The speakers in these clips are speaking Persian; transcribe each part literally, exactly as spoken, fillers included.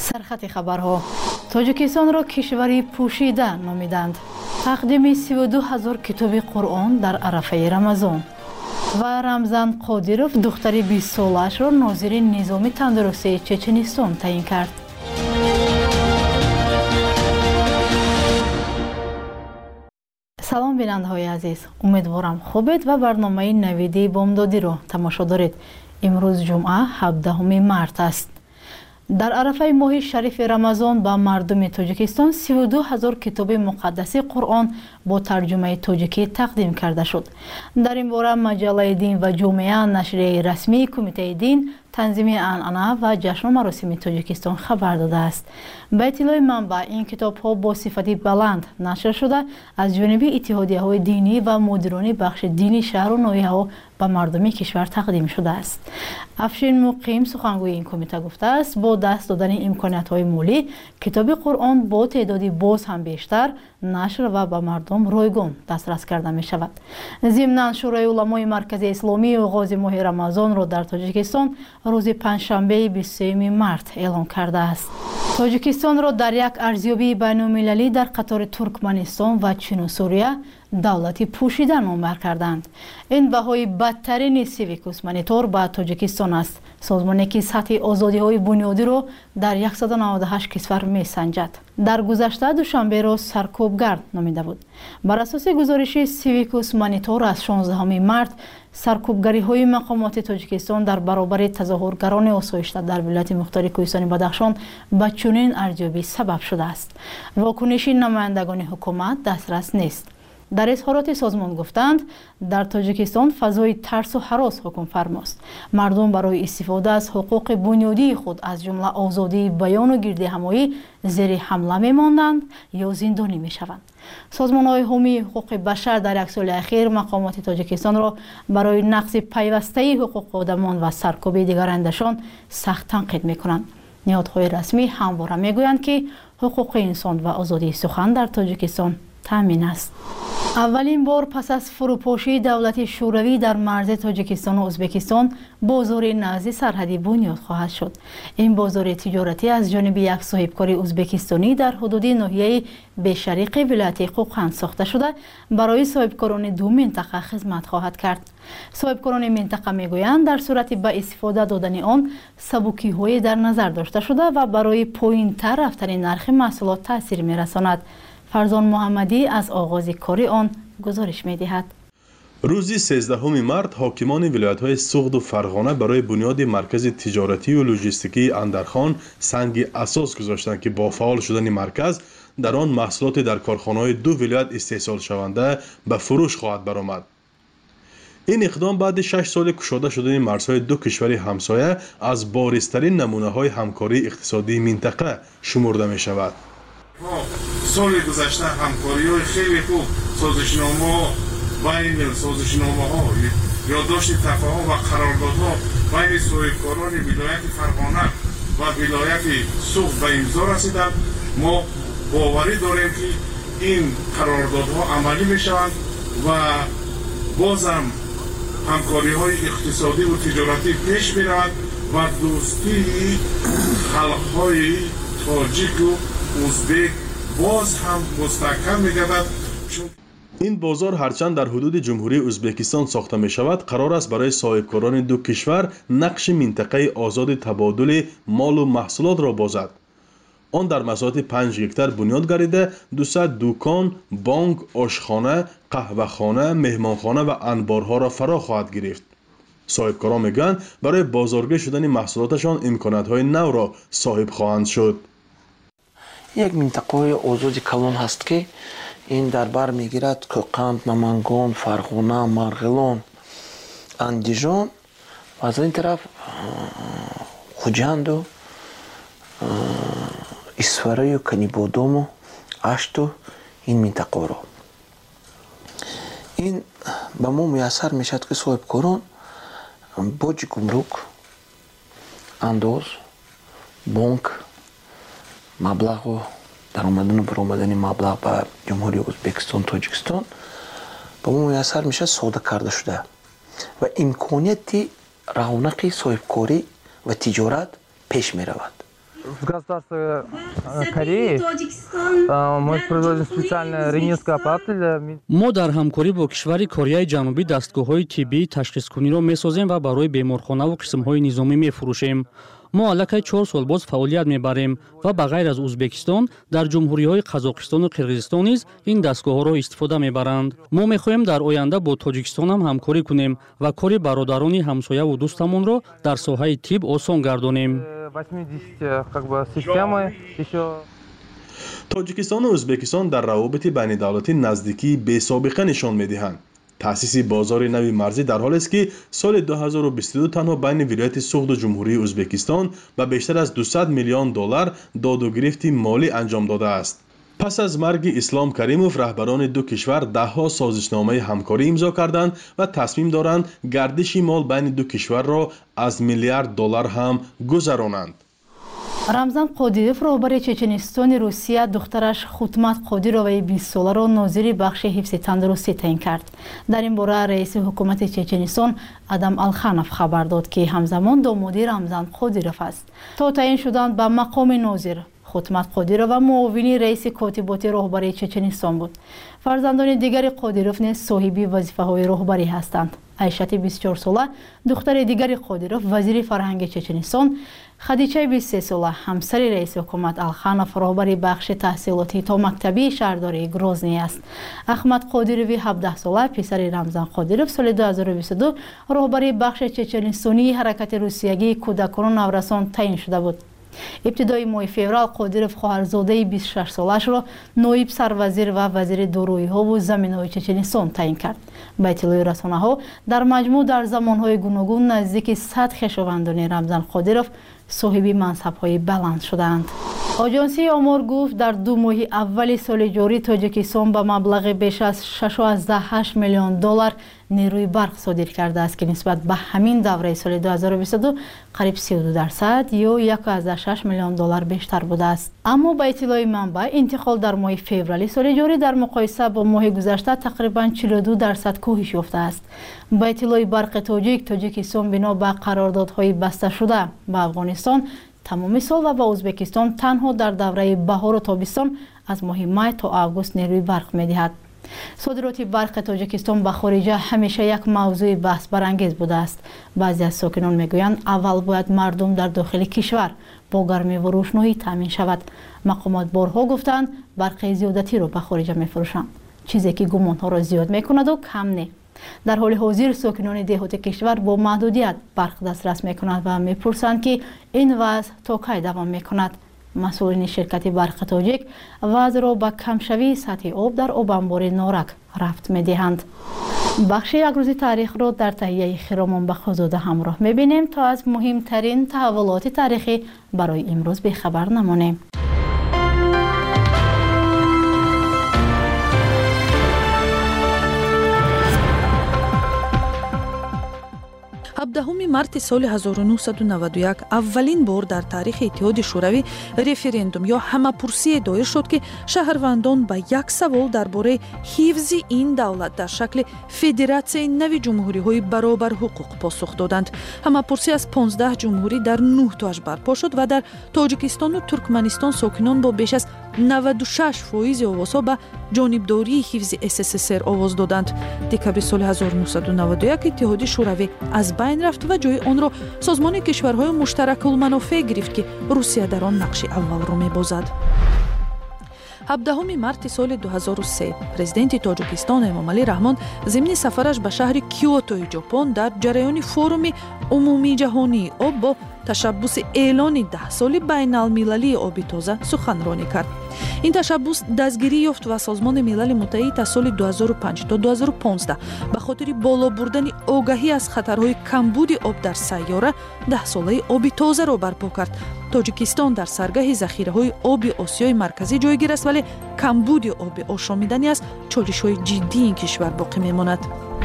سرخط خبرها. تاجیکستان را کشوری پوشیده نامیدند. تقدیم سی و دو هزار کتاب قرآن در عرفه رمضان. و رمزان قادیروف دختر بیست سالش را ناظر نظام تندرستی چچنستان تعیین کرد. سلام بیننده های عزیز، امیدوارم خوبید و برنامه نویدی بامدادی را تماشا دارید. امروز جمعه هفدهم مارس است. در عرفه ماه شریف رمضان با مردم تاجیکستان سی و دو هزار کتاب مقدس قرآن با ترجمه تاجیکی تقدیم کرده شد. در این باره مجله دین و جامعه نشریه رسمی کمیته دین تنظیم عنعنه و جشن و مراسم تاجیکستان خبر داده است. به اطلاع منبع این کتاب ها با صفتی بلند نشر شده از جانب اتحادیه های دینی و مدیران بخش دینی شهر و ناحیه ها به مردم کشور تقدیم شده است. افشین مقیم سخنگوی این کمیته گفته است با دست دادن امکانات های مالی کتاب قرآن با تعدادی باز هم بیشتر نشر و به مردم رایگان دسترس کرده می شود. ضمناً شورای علمای مرکز اسلامی آغاز ماه رمضان را در تاجیکستان روز پنجشنبه بیست و سوم مارس اعلام کرده است. تاجیکستان را در یک ارزیابی بین‌المللی در قطار ترکمنستان و چین و سوریه دولتی پوشیده نامور کردند. این بهای بدترین سیویکوس مانیتور به تاجیکستان است. سازمانی که سطح آزادی های بنیادی را در صد و نود و هشت کشور می سنجد. در گذشته دوشنبه را سرکوبگرد نامیده بود. بر اساس گزارش سیویکوس مانیتور از شانزدهم مارس سرکوبگری های مقامات تاجیکستان در برابر تظاهرگران آسایشته در ولایت مختار کوهستان بدخشان به چنین ارزیابی سبب شده است. واکنش نمایندگان حکومت دسترس نیست. در اظهارات سازمان گفتند در تاجیکستان فضای ترس و هراس حکم فرماست. مردم برای استفاده از حقوق بنیادی خود از جمله آزادی بیان و گرد همایی زیر حمله می‌مانند یا زندانی می‌شوند. سازمان‌های حامی حقوق بشر در یک سال اخیر مقامات تاجیکستان را برای نقض پیوسته حقوق آدمان و سرکوب دیگرندشان سخت تنقید می‌کنند. نهادهای رسمی همواره می‌گویند که حقوق انسان و آزادی سخن در تاجیکستان تامین است. اولین بار پس از فروپاشی دولت شوروی در مرز تاجیکستان و ازبکستان بازار نازی سرحدی بنیاد خواهد شد. این بازار تجارتی از جانب یک صاحبکار ازبکستانی در حدود ناحیه بشرق ولایت قوقند ساخته شده برای صاحبکاران دو منطقه خدمت خواهد کرد. صاحبکاران منطقه میگویند در صورت به استفاده دادن آن سبکی های در نظر داشته شده و برای پایین‌تر رفتن نرخ محصولات تاثیر میرساند. فرزان محمدی از آغاز کاری آن گزارش می‌دهد. روز سیزدهم مارس حاکمان ولایت‌های سوغد و فرغانه برای بنیاد مرکز تجارتی و لوجستیکی اندرخان سنگ اساس گذاشتند که با فعال شدن مرکز در آن محصولات در کارخانه‌های دو ولایت استحصال شونده به فروش خواهد برآمد. این اقدام بعد شش سال گشوده شدن مرزهای دو کشور همسایه از بارزترین نمونه‌های همکاری اقتصادی منطقه شمرده می‌شود. سال گذشته همکاری های خیلی خوب سازشنامه بین سازشنامه ها یادداشت تفاهم و قراردادها بین صاحبکاران ولایت فرغانه و ولایت سوغد به امضا رسیدند. ما باوری داریم که این قراردادها عملی می شوند و بازم همکاری های اقتصادی و تجارتی پیش می رود و دوستی خلق های تاجیک و ازبک باز هم مستحکم می‌گردد. این بازار هرچند در حدود جمهوری ازبکستان ساخته می شود قرار است برای صاحبکاران دو کشور نقش منطقه آزاد تبادل مال و محصولات را بازد. آن در مساحت پنج هکتار بنیاد گردیده دویست دکان، بانک، آشخانه، قهوه‌خانه، مهمانخانه و انبارها را فرا خواهد گرفت. صاحبکاران میگویند برای بازارگیر شدن محصولاتشان امکانات‌های نو را صاحب خواهند شد. یک منطقه آزاد کلان هست که این در بر میگیرد کوقند، نمنگان، فرغانه، مرغلان، اندیجان و از این طرف خوجند و اسفره و کنیبادام و اشت و این منطقه را این به ما میسر میشد که صاحبکاران باج گمرک، انداز، بانک مبلغ و در آمدن و برآمدن مبلغ به جمهوری ازبکستان تاجیکستان به ما میسر میشه ساده کرده شده و امکانیت رونق صاحبکاری و تجارت پیش می رود. в государстве Кореи мы производим специальное рентгенское аппараты. мо дар ҳамкорӣ бо кишвари Кореяи Ҷанубӣ дастгоҳҳои тиббии ташхискуниро месозем ва барои беморхонаву қисмҳои низомӣ мефурӯшем. мо аллакай чор сол боз фаъолият мебарем ва ба ғайр аз Узбекистон дар ҷумҳуриҳои Қазоқистону Қирғизистон низ ин дастгоҳҳоро истифода мебаранд. мо мехоҳем дар оянда бо Тоҷикистон ҳам ҳамкорӣ кунем ва кори бародарони ҳамсояву дӯстамонро дар соҳаи тиб осон гардонем. тоҷикистону ӯзбекистон дар равобити байнидавлатӣ наздикии бесобиқа нишон медиҳанд. таъсиси бозори нави марзӣ дар ҳолест ки соли ду ҳазору бисту ду танҳо байни вилояти суғду ҷумҳурии Ӯзбекистон ба бештар аз дусад миллион доллар додугирифти молӣ анҷом додааст. пас аз марги Ислом Каримов раҳбарони ду кишвар даҳҳо созишномаи ҳамкорӣ имзо карданд ва тасмим доранд гардиши мол байни ду кишварро аз миллиард доллар ҳам гузаронанд. рамзан қодиров роҳбари Чеченистони Русия духтараш Хутмат Қодироваи бист соларо нозири бахши ҳифзи тандурустӣ таъин кард. дар ин бора раиси ҳукумати Чеченистон Адам Алханов хабар дод ки ҳамзамон домоди Рамзан Қодиров аст. то таъин шудан ба мақоми нозир Хутмат Қодирова муовини раиси котиботи роҳбари Чеченистон буд. фарзандони дигари Қодиров низ соҳиби вазифаҳои роҳбарӣ ҳастанд. Айшати бист و چهار сола, духтари дигари Қодиров, вазири фарҳанги Чеченистон, Хадичаи бист و سه сола, ҳамсари раиси ҳукумат Алханов, роҳбари бахши таҳсилотӣ то мактабии шаҳрдории Грозний аст. Ахмад Қодирови ҳабдаҳ сола, писари Рамзан Қодиров, соли ду ҳазору бисту ду роҳбари бахши Чеченистонии ҳаракати русиягии кӯдакону наврасон таъин шуда буд. ибтидои моҳи феврал Қодиров хоҳарзодаи бист و шаш солашро ноиб сарвазир ва вазири дороиҳову заминҳои Чеченистон таъин кард. ба иттилои расонаҳо дар маҷмӯъ дар замонҳои гуногун наздики сад хешовандони Рамзан Қодиров соҳиби мансабҳои баланд шудаанд. оҷонсии омор гуфт дар ду моҳи аввали соли ҷорӣ Тоҷикистон ба маблағи беш аз шашу аздаҳ ҳашт миллион доллар нерӯи барқ содир кардааст ки нисбат ба ҳамин давраи соли ду ҳазору бисту ду қариб си و دو дарсад ё як азда шаш миллион доллар бештар будааст. аммо ба иттилои манбаъ интиқол дар моҳи феврали соли ҷорӣ дар муқоиса бо моҳи гузашта тақрибан чилу ду дарсад коҳиш ёфтааст. ба иттилои барқи тоҷик Тоҷикистон бино ба қарордодҳои басташуда ба Афғонистон тамоми сол ва ба Ӯзбекистон танҳо дар давраи баҳору тобистон аз моҳи май то август нерӯи барқ медиҳад. صادراتی برق تاجیکستان به خارج همیشه یک موضوع بحث برانگیز بوده است. بعضی از ساکنان میگویند اول باید مردم در داخل کشور با گرمی و روشنایی تامین شود. مقامات بارها گفتند برق زیادتی رو به خارج میفروشند، چیزی که گمانها را زیاد میکند و کم نه. در حال حاضر ساکنان دهات کشور با محدودیت برق دسترس میکنند و میپرسند که این وضع تا کی دوام میکند. مسئولین شرکت برق تاجیک وضع را به کمشوی سطح آب در آب انبار نارک رفت میدهند. بخش یک روزی تاریخ را در تهیه خیرامان بخشزاده همراه میبینیم تا از مهمترین تحولات تاریخی برای امروز به خبر نمانیم. ҳабдаҳуми марти соли ҳазору нуҳсаду наваду як аввалин бор дар таърихи иттиҳоди шӯравӣ референдум ё ҳамапурсие доир шуд ки шаҳрвандон ба як савол дар бораи ҳифзи ин давлат дар шакли федератсияи нави ҷумҳуриҳои баробар ҳуқуқ посух доданд. Ҳамапурсӣ аз понздаҳ ҷумҳурӣ дар нӯҳ тоаш барпо шуд ва дар Тоҷикистону Туркманистон сокинон бо беш аз наваду шаш фоизи овозҳо ба ҷонибдории ҳифзи СССР овоз доданд. Декабри соли ҳазору нуҳсаду наваду як иттиҳоди шӯравӣ аз байн рафт ва ҷои онро созмони кишварҳои муштаракулманофеъ гирифт ки Русия дар он нақши аввалро мебозад. ҳабдаҳуми марти соли ду ҳазору се президенти Тоҷикистон Эмомалӣ Раҳмон зимни сафараш ба шаҳри Киотои Ҷопон дар ҷараёни форуми умумии ҷаҳонии об бо ташаббуси эълони даҳсоли байналмилалии оби тоза суханронӣ кард. ин ташаббус дастгирӣ ёфт ва Созмони Милали Муттаҳид аз соли ду ҳазору панҷ то ду ҳазору понздаҳ ба хотири боло бурдани огаҳӣ аз хатарҳои камбуди об дар сайёра даҳсолаи оби тозаро барпо кард. Тоҷикистон дар саргаҳи захираҳои оби Осиёи марказӣ ҷойгир аст, вале камбуди оби ошомиданӣ аз чолишҳои ҷиддии ин кишвар боқӣ мемонад.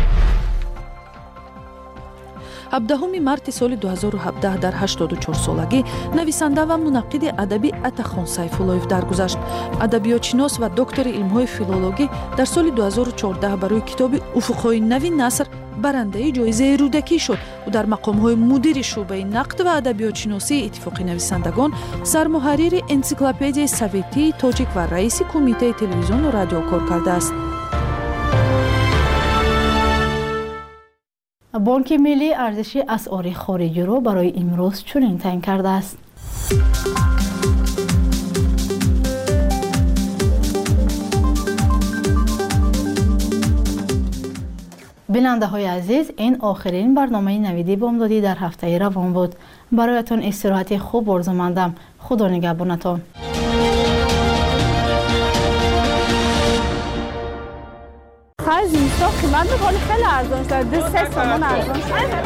ҳабдаҳуми марти соли ду ҳазору ҳабдаҳ дар ҳаштоду чорсолагӣ нависанда ва мунаққиди адабӣ Атахон Сайфуллоев даргузашт. Адабиётшинос ва доктори илмҳои филологӣ дар соли ду ҳазору чордаҳ барои китоби Уфуқҳои нави наср барандаи ҷоизаи рӯдакӣ шуд. ӯ дар мақомҳои мудири шӯъбаи нақд ва адабиётшиносии иттифоқи нависандагон, сармуҳаррири энциклопедияи советии тоҷик ва раиси кумитаи телевизиону радио кор кардааст. бонки миллии арзиши асъори хориҷиро барои имрӯз чунин таъин кардааст. бинандаҳои азиз, ин охирин барномаи навиди бомдодӣ дар ҳафтаи равон буд. бароятон истироҳати хуб орзумандам. худо нигаҳбонатон. زیستا قیمت میکنه خیلی ارزان شده سه سامان ارزان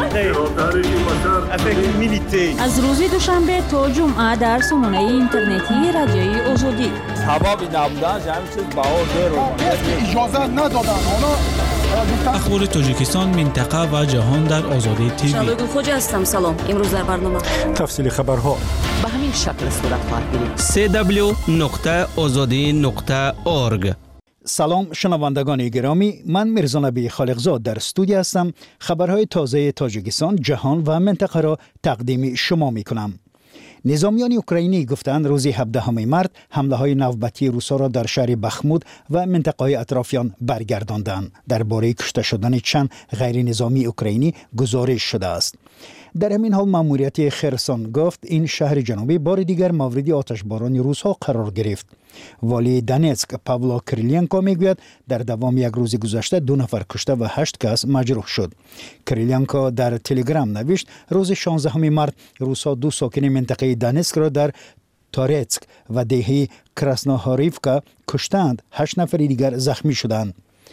شده. از روز دوشنبه تا جمعه در سامانه اینترنتی رادیوی آزادی سبب نبودن همین چیز بهار رو اجازه ندادن. حالا اخبار تاجیکستان، منطقه و جهان در آزادی تیوی. شبگون خوش هستم. سلام. امروز در برنامه تفصیل خبرها به همین شکل صورت خواهد گرفت. سی دبلیو نقطه آزادی نقطه اورگ. سلام شنوندگان گرامی، من میرزا نبی خالقزاد در استودیو هستم. خبرهای تازه تاجیکستان، جهان و منطقه را تقدیم شما می کنم. نظامیان اوکراینی گفتند روز هفدهم مارس حمله های نوبتی روسا را در شهر بخمود و منطقه های اطرافیان برگرداندند. درباره کشته شدن چند غیر نظامی اوکراینی گزارش شده است. در همین حال ماموریت خرسون گفت این شهر جنوبی بار دیگر مورد آتشباران روس‌ها قرار گرفت. والی دانتسک پاولو کریلینکو میگوید در دوام یک روز گذشته دو نفر کشته و هشت کس مجروح شد. کریلینکو در تلگرام نوشت روز شانزدهم مارس روس‌ها دو ساکن منطقه دانتسک را در تارتسک و دهه کراسنوهاریفکا کشتند. هشت نفر دیگر زخمی شدند.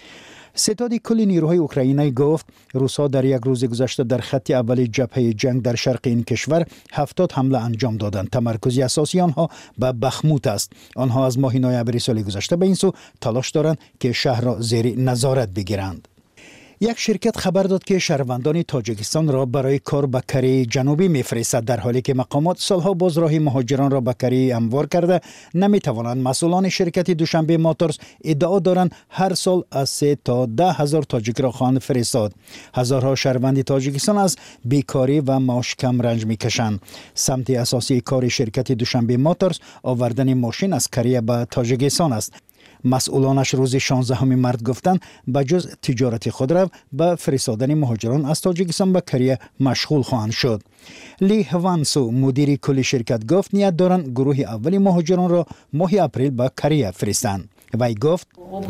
ستاد کل نیروهای اوکراینی گفت روس‌ها در یک روز گذشته در خط اول جبهه جنگ در شرق این کشور هفتاد حمله انجام دادند. تمرکز اساسی آنها به بخموت است. آنها از ماه نوامبر سال گذشته به این سو تلاش دارند که شهر را زیر نظارت بگیرند. یک شرکت خبر داد که شهروندان تاجیکستان را برای کار به کره جنوبی میفرستد، در حالی که مقامات سالها باز راه مهاجران را به کره هموار کرده نمیتوانند. مسئولان شرکت دوشنبه موتورز ادعا دارند هر سال از سه تا ده هزار تاجیک را خواهند فرستاد. هزارها شهروند تاجیکستان از بیکاری و معاش کم رنج میکشند. سمت اساسی کار شرکت دوشنبه موتورز آوردن ماشین از کره به تاجیکستان است. مسئولانش روز شانزدهم مارس گفتند به جز تجارت خودرو به فرستادن مهاجران از تاجیکستان به کره مشغول خواهند شد. لی هوانسو مدیر کل شرکت گفت نیت دارند گروه اولی مهاجران را ماه اپریل به کره فرستند. وی گفت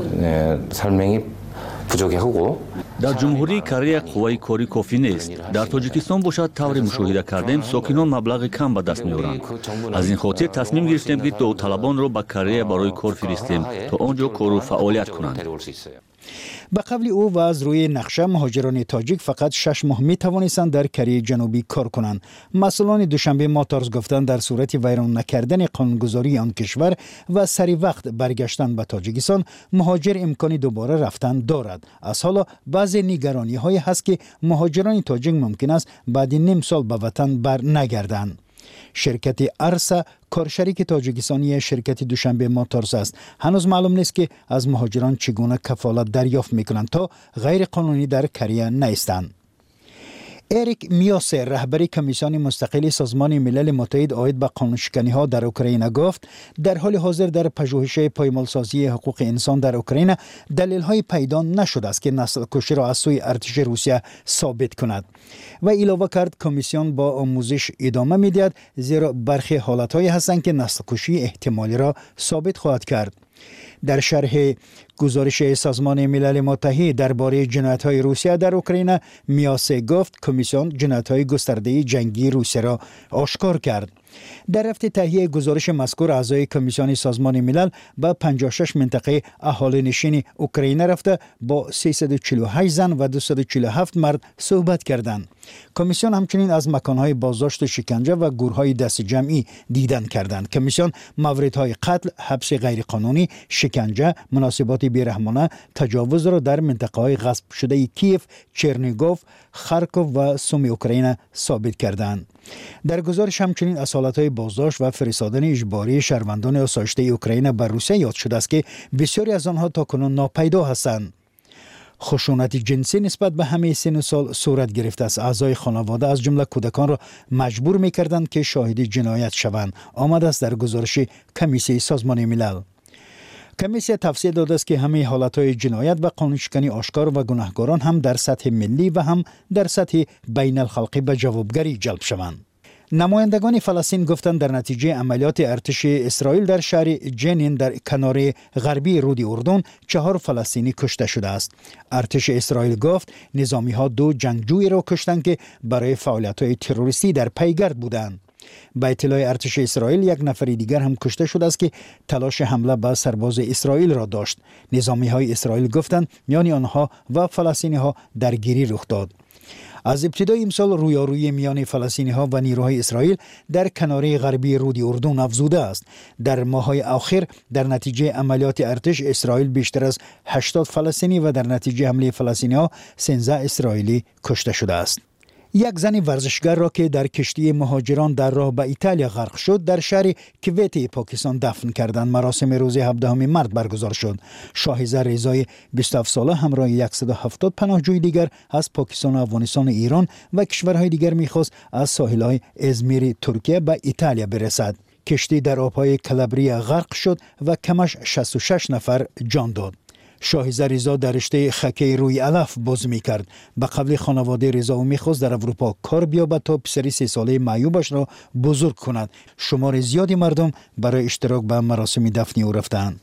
در جمهوری کره قوای کاری کافی نیست. در تاجیکستان باشد طوری مشاهده کردیم ساکنان مبلغ کم به دست میارند. از این خاطر تصمیم گرفتیم که داوطلبان را به کره برای کار فرستیم تا آنجا کار و فعالیت کنند. به قول او و از روی نقشه مهاجران تاجیک فقط شش ماه می توانستند در کره جنوبی کار کنند. مسئولان دوشنبه موتورز گفتند در صورت ویران نکردن قانونگذاری آن کشور و سری وقت برگشتن به تاجیکستان مهاجر امکانی دوباره رفتن دارد. از حالا بعضی نگرانی های هست که مهاجران تاجیک ممکن است بعد نیم سال به وطن بر نگردند. شرکت ارسا کارشریک تاجیکستانی شرکت دوشنبه موتورز است. هنوز معلوم نیست که از مهاجران چگونه کفالت دریافت میکنند تا غیر قانونی در کره نیستند. اریک میاسه رهبری کمیسیون مستقل سازمان ملل متحد عاید به قانونشکنی ها در اوکراین گفت در حال حاضر در پژوهش پایمالسازی حقوق انسان در اوکراین دلیل های پیدا نشده است که نسل کشی را از سوی ارتش روسیه ثابت کند. و علاوه کرد کمیسیون با آموزش ادامه میدهد زیرا برخی حالت هایی هستند که نسل کشی احتمالی را ثابت خواهد کرد. در شرح گزارش سازمان ملل متحد درباره جنایت‌های روسیه در اوکراین میاسه گفت کمیسیون جنایت‌های گسترده جنگی روسیه را آشکار کرد. در رفت تهیه گزارش مذکور اعضای کمیسیون سازمان ملل به پنجاه و شش منطقه اهالی نشین اوکراین رفته با سیصد و چهل و هشت زن و دویست و چهل و هفت مرد صحبت کردند. کمیسیون همچنین از مکان‌های بازداشت و شکنجه و گورهای دست جمعی دیدن کردند. کمیسیون موردهای قتل، حبس غیرقانونی، شکنجه، مناسبات بیرحمانه، تجاوز را در منطقه‌های غصب شده کیف، چرنیگوف، خارکوف و سومی اوکراین ثابت کردند. در گزارش همچنین اصالت‌های بازداشت و فرستادن اجباری شهروندان آسایشته اوکراین به روسیه یاد شده است که بسیاری از آنها تاکنون ناپیدا هستند. خشونت جنسی نسبت به همه سن و سال صورت گرفته است. اعضای خانواده از جمله کودکان را مجبور می‌کردند که شاهد جنایت شوند. آمده است در گزارش کمیسیون سازمان ملل. کمیسیون تفسیر داده است که همه حالتهای جنایت و قانونشکنی آشکار و گناهکاران هم در سطح ملی و هم در سطح بین الخلقی به جوابگری جلب شوند. نمایندگان فلسطین گفتند در نتیجه عملیات ارتش اسرائیل در شهر جنین در کنار غربی رود اردن چهار فلسطینی کشته شده است. ارتش اسرائیل گفت نظامی ها دو جنگجوی را کشتند که برای فعالیت های تروریستی در پیگرد بودند. به اطلاع ارتش اسرائیل یک نفر دیگر هم کشته شده است که تلاش حمله به سرباز اسرائیل را داشت. نظامی های اسرائیل گفتند میان آنها و فلسطینی ها درگیری رخ داد. از ابتدای امسال رویارویی میان فلسطینی ها و نیروهای اسرائیل در کناره غربی رود اردن افزوده است. در ماه‌های اخیر در نتیجه عملیات ارتش اسرائیل بیشتر از هشتاد فلسطینی و در نتیجه حمله فلسطینی ها سیزده اسرائیلی کشته شده است. یک زن ورزشگر را که در کشتی مهاجران در راه به ایتالیا غرق شد در شهر کویت پاکستان دفن کردند. مراسم روز هفدهم مارس برگزار شد. شاهزاده رضای بیست و هفت ساله همراه صد و هفتاد پناهجوی دیگر از پاکستان، افغانستان، ایران و کشورهای دیگر می‌خواست از ساحل‌های ازمیر ترکیه به ایتالیا برسد. کشتی در آب‌های کلابریا غرق شد و کمش شصت و شش نفر جان داد. شاهزاده رضا در رشته خکی روی علف بازی می‌کرد. به قبل خانواده رضا او می‌خواست در اروپا کار بیابد تا پسری سه ساله معیوبش را بزرگ کند. شمار زیادی مردم برای اشتراک به مراسم دفن او رفتند.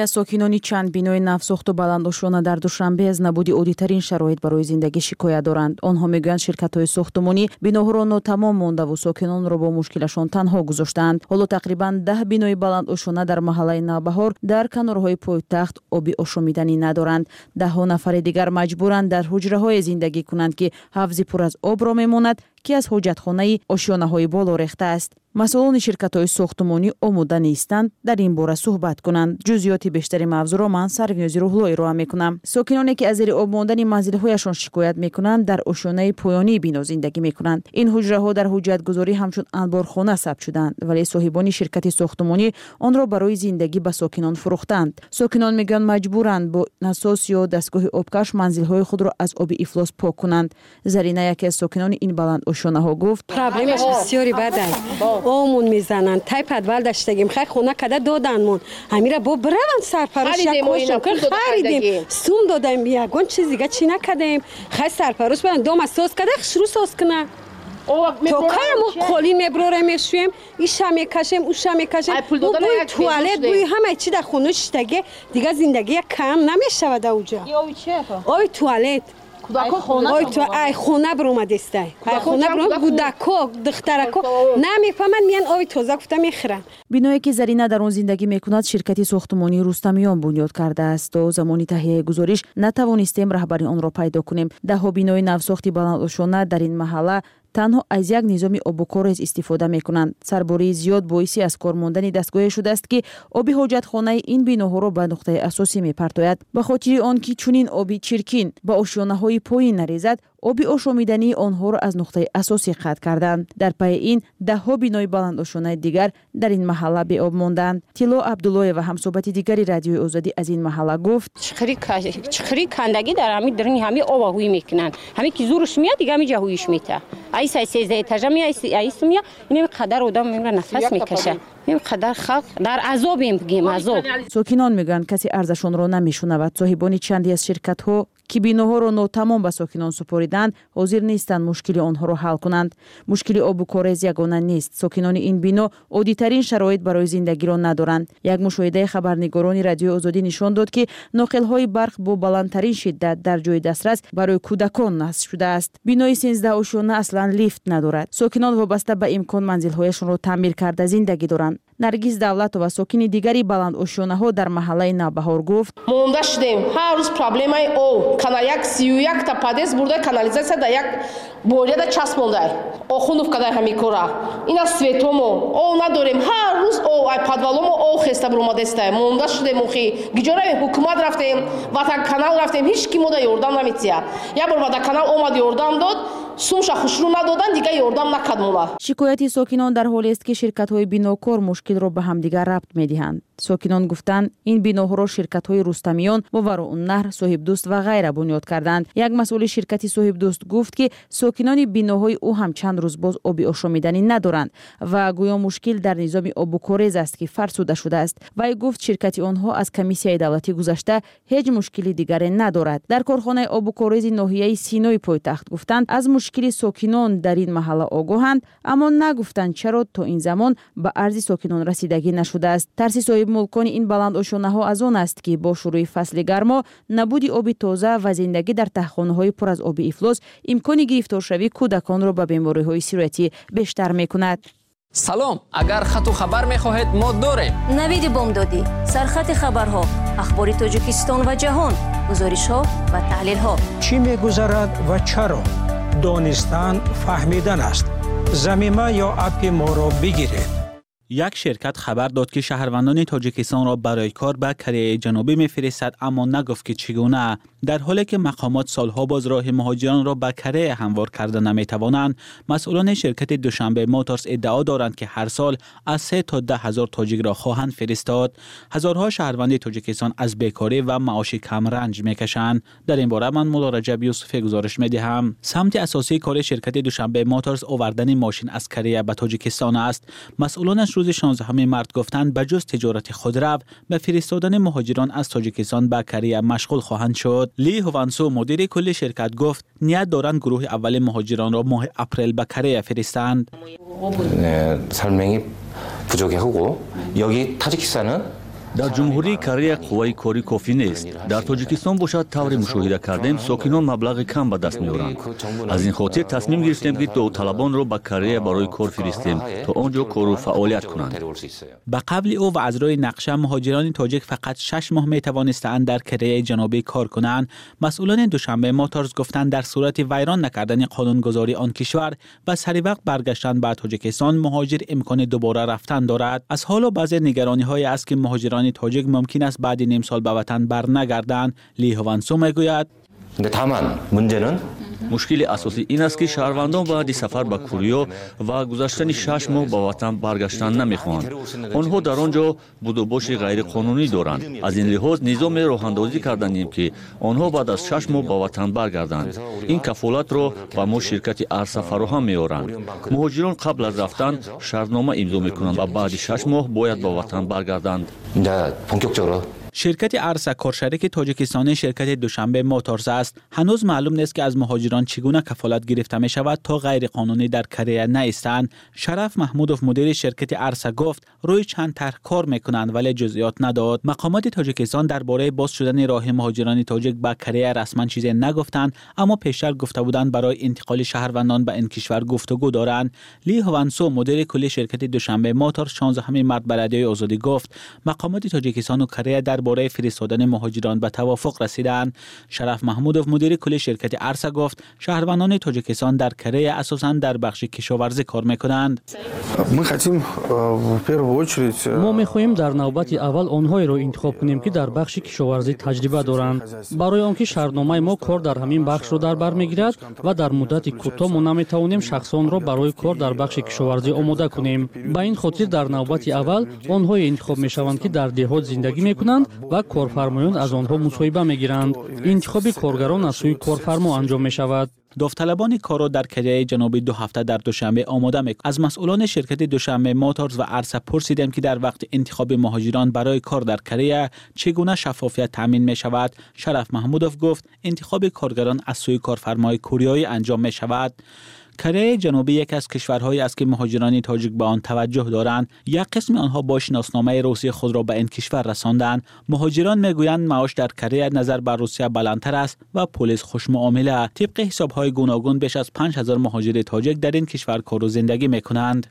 از ساکنان چند بینای نوساخت و بلندآشانه در دوشنبه از نبود عادی‌ترین شرایط برای زندگی شکایت دارند. آنها میگویند شرکت‌های ساختمانی بیناها را ناتمام مانده و ساکنان را با مشکلشان تنها گذاشتند. حالا تقریباً ده بینای بلندآشانه در محله نوبهار در کنارهای پایتخت آبی آشامیدنی ندارند. ده ها نفر دیگر مجبورند در حجره‌های زندگی کنند که حوض پر از آب را میماند که از حاجتخانه آشیانه‌های بالا ریخته است. مسئولان شرکت‌های ساختمانی آماده نیستند در این باره صحبت کنند. جزئیات بیشتری موضوع را من سرونیازی روحلویی ارائه می‌کنم. ساکنانی که از زیر آب ماندن منزل‌هایشان شکایت می‌کنند در آشیانه پایانی بنا زندگی می‌کنند. این حجره‌ها در حجت‌گذاری همچون انبارخانه ثبت شدند ولی صاحبان شرکت ساختمانی آن را برای زندگی به ساکنان فروختند. ساکنان میگویند مجبورند با نساس یا دستگاه آبکش منزل‌های خود را از آب افلاس پاک کنند. زرینا یکی از ساکنان این بلند آشیانه‌ها گفت پرابلمش بسیاری بد است. آمون میزنن تای پدوال داشتگیم خیلی خونه کده دادنمون همیره با برون سرپروش یکوشم که خریدیم سوم دادیم بیاگون چیز دیگه چی نکردیم خیلی سرپروش برن دوم سوز کده شروع سوز کنه تو کارمو کلی میبروره میشویم ایشا میکشیم اوشا میکشیم بوی توالت بوی همه چی در خونه شتگه دیگه زندگی کم نمیشه در اوجا اوی توالت اوی تو ای خونه برومد است ای خونه بروم گودکو دخترکو نمیفهمن میان اوی توزا گفتم میخرن. بینایی که زرینا در آن زندگی میکند شرکت ساختمانی رستمیان بنیاد کرده است و زمانی تهیه گزارش نتوانستیم رهبری آن را پیدا کنیم. ده ها بینای نوساختی بلندآشانه در این محله تنها از یک نظام آبکارز استفاده میکنند. سرباری زیاد باعثی از کار ماندن دستگاه شده است که آب حاجتخانه این بیناها را به نقطه اساسی میپرتاید. به خاطر آنکه چنین آبی چرکین به آشیانه‌های پایین نریزد آبی آشامیدنی آنها را از نقطه اساسی قطع کردند. در پی این ده ها بینای بلندآشانه دیگر در این محله به آب ماندند. طلا عبدالله و همصحبت دیگری رادیوی آزادی از این محله گفت چخری چخری کندگی در همین درنی همین آب هوی میکنن همین که زورش میاد دیگه همین جهویش میته ای سیزده اتاج می ای اسمیا اینم قدر آدم میره نفس میکشه این قدر خلق در عذابیم بگیم عذاب. ساکنان میگن کسی ارزشون رو نمیشنود. صاحبان چندی از شرکت ها که بیناها را ناتمام به ساکنان سپاریدند حاضر نیستند مشکل آنها را حل کنند. مشکل آب و کارز یگانه نیست. ساکنان این بنا عادی‌ترین شرایط برای زندگی را ندارند. یک مشاهده خبرنگاران رادیو آزادی نشان داد که ناقل‌های برق با بلندترین شدت در جای دسترس برای کودکان نصب شده است. بینای سیزده آشیانه اصلا لیفت ندارد. ساکنان وابسته به امکان منزل‌هایشان را تعمیر کرده زندگی دارند. نرگیز دولت و ساکن دیگری بلند آشیانه‌ها در محله نوبهار گفت مونده شدیم هر روز پرابلمای او کانال یک سی و یک تا پادس برده کانالیزاسیا در یک بوریده چسب مونده охуновка дар ҳами кора ина светомо о надорем ҳар рӯз о ай подваломо о хеста буромадеста монда шудем охи гиҷоравем ҳукумат рафтем ватанканал рафтем ҳеҷ ки мода ёрдам намедиҳад як бор ватанканал омад ёрдам дод сумша хушрӯ надодан дига ёрдам накард мола. шикояти сокинон дар ҳоле аст ки ширкатҳои бинокор мушкилро ба ҳамдигар рабт медиҳанд. сокинон гуфтанд ин биноҳоро ширкатҳои рустамиён ва вароуннаҳр соҳибдӯст ва ғайра бунёд карданд. як масъули ширкати соҳибдӯст гуфт ки сокинони биноҳои ӯ ҳам чанд рӯз боз оби ошомиданӣ надоранд ва гӯё мушкил дар низоми обукорез аст ки фарсуда шудааст. вай гуфт ширкати онҳо аз комиссияи давлатӣ гузашта ҳеҷ мушкили дигаре надорад. дар корхонаи обукорези ноҳияи синои пойтахт гуфтанд аз мушкили сокинон дар ин маҳалла огоҳанд аммо нагуфтанд чаро то ин замон ба арзи сокинон расидагӣ нашудааст. тарси соҳибмулкони ин баландошонаҳо аз он аст ки бо шурӯи фасли гармо набуди оби тоза ва зиндагӣ дар таҳхонаҳои пур аз оби ифлос имкони гирифторшавии кӯдаконро ба бемориҳои сироятӣ бештар мекунад. салом, агар хату хабар мехоҳед мо дорем. навиди бомдодӣ, сархати хабарҳо, ахбори Тоҷикистон ва ҷаҳон, гузоришҳо ва таҳлилҳо. чӣ мегузарад ва чаро? донистан фаҳмидан аст. замима ё апи моро бигиред. یک شرکت خبر داد که شهروندان تاجیکستان را برای کار به کره جنوبی می‌فرستد اما نگفت که چگونه. در حالی که مقامات سالها باز راه مهاجران را به کره هموار کرده نمی‌توانند، مسئولان شرکت دوشنبه موتورز ادعا دارند که هر سال از سه تا ده هزار تاجیک را خواهند فرستاد. هزارها شهروند تاجیکستان از بیکاری و معاش کم رنج می‌کشند. در این باره من مولا رجب یوسفی گزارش می‌دهم. سمت اساسی کار شرکت دوشنبه موتورز آوردن ماشین از کره به تاجیکستان است. مسئولان روز شانزدهم مارس گفتند بجز تجارت خودرو به فرستادن مهاجران از تاجیکستان به کره مشغول خواهند شد. لی هوانسو مدیر کل شرکت گفت نیت دارند گروه اول مهاجران را ماه اپریل به کره فرستند. 설명이 부족하고 여기 타지키스탄은 در جمهوری کره قوای کاری کافی نیست. در تاجیکستان باشد طوری مشاهده کردیم ساکنان مبلغ کم به دست میارند. از این خاطر تصمیم گرفتیم که داوطلبان را به کره برای کار فرستیم تا آنجا کار و فعالیت کنند. به قبل او و از روی نقشه مهاجران تاجیک فقط شش ماه می توانستند در کره جنوبی کار کنند. مسئولان دوشنبه موتورز گفتند در صورت ویران نکردن قانونگذاری آن کشور و سری وقت برگشتن به تاجیکستان مهاجر امکان دوباره رفتن دارد. از حالا بعضی نگرانی های است که مهاجران تاجیک ممکن است بعد نیم سال به وطن برنگردند. لی هوانسو میگوید مشکل اساسی این است که شهروندان بعد سفر به کوریا و گذشتن شش ماه به وطن برگشتن نمیخواهند. آنها در آنجا بود و باش غیر قانونی دارند. از این لحاظ نظام راه اندازی کردیم که آنها بعد از شش ماه به وطن برگردند. این کفالت را به ما شرکت ارسا فراهم می‌آورند. مهاجران قبل از رفتن شرطنامه امضا می‌کنند و بعد شش ماه باید به وطن برگردند. شرکت ارسا کارشریک تاجیکستانی شرکت دوشنبه موتورز است. هنوز معلوم نیست که از مهاجران چگونه کفالت گرفته می شود تا غیر قانونی در کره نیستند. شرف محمودوف مدیر شرکت ارسا گفت روی چند طرح کار میکنند ولی جزئیات نداد. مقامات تاجیکستان درباره باز شدن راه مهاجران تاجیک به کره رسما چیزی نگفتند، اما پیشتر گفته بودند برای انتقال شهروندان به این کشور گفتگو دارند. لی هوانسو مدیر کلی شرکت دوشنبه موتورز شانزدهم مارس به رادیوی آزادی گفت مقامات تاجیکستان و کره در برای فرستادن مهاجران به توافق رسیدند. شرف محمودوف مدیر کل شرکت ارسا گفت شهروندان تاجیکستان در کره اساساً در بخش کشاورزی کار میکنند. ما میخواهیم در نوبت اول آنهایی را انتخاب کنیم که در بخش کشاورزی تجربه دارند. برای آنکه شهرنامه ما کار در همین بخش را در بر میگیرد و در مدت کوتاه ما نمیتوانیم شخصان را برای کار در بخش کشاورزی آماده کنیم. به این خاطر در نوبت اول آنهایی انتخاب میشوند که در دهات زندگی میکنند و کارفرمایان از آنها مصاحبه میگیرند. انتخاب کارگران از سوی کارفرما انجام می شود. داوطلبان کارو در کره جنوبی دو هفته در دوشنبه آماده می از مسئولان شرکت دوشنبه موتورز و ارسا پرسیدیم که در وقت انتخاب مهاجران برای کار در کره چگونه شفافیت تامین می شود. شرف محمودوف گفت انتخاب کارگران از سوی کارفرمای کوریایی انجام می شود. کره جنوبی یک از کشورهایی است که مهاجران تاجیک به آن توجه دارند. یک قسم آنها با شناسنامه روسی خود را به این کشور رساندند. مهاجران میگویند معاش در کره نظر بر روسیه بلندتر است و پلیس خوش معامله. طبق حساب‌های گوناگون بیش از پنج هزار مهاجر تاجیک در این کشور کار و زندگی میکنند.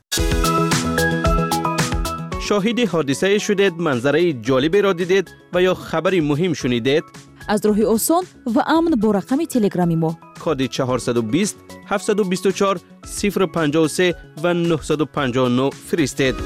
شاهد حادثه شدید، منظره جالبی را دیدید و یا خبری مهم شنیدید؟ از راه آسان و امن با رقم تلگرامی ما کد چهارصد و بیست هفتصد و بیست و چهار صفر پنجاه و سه و نهصد و پنجاه و نه فرستید.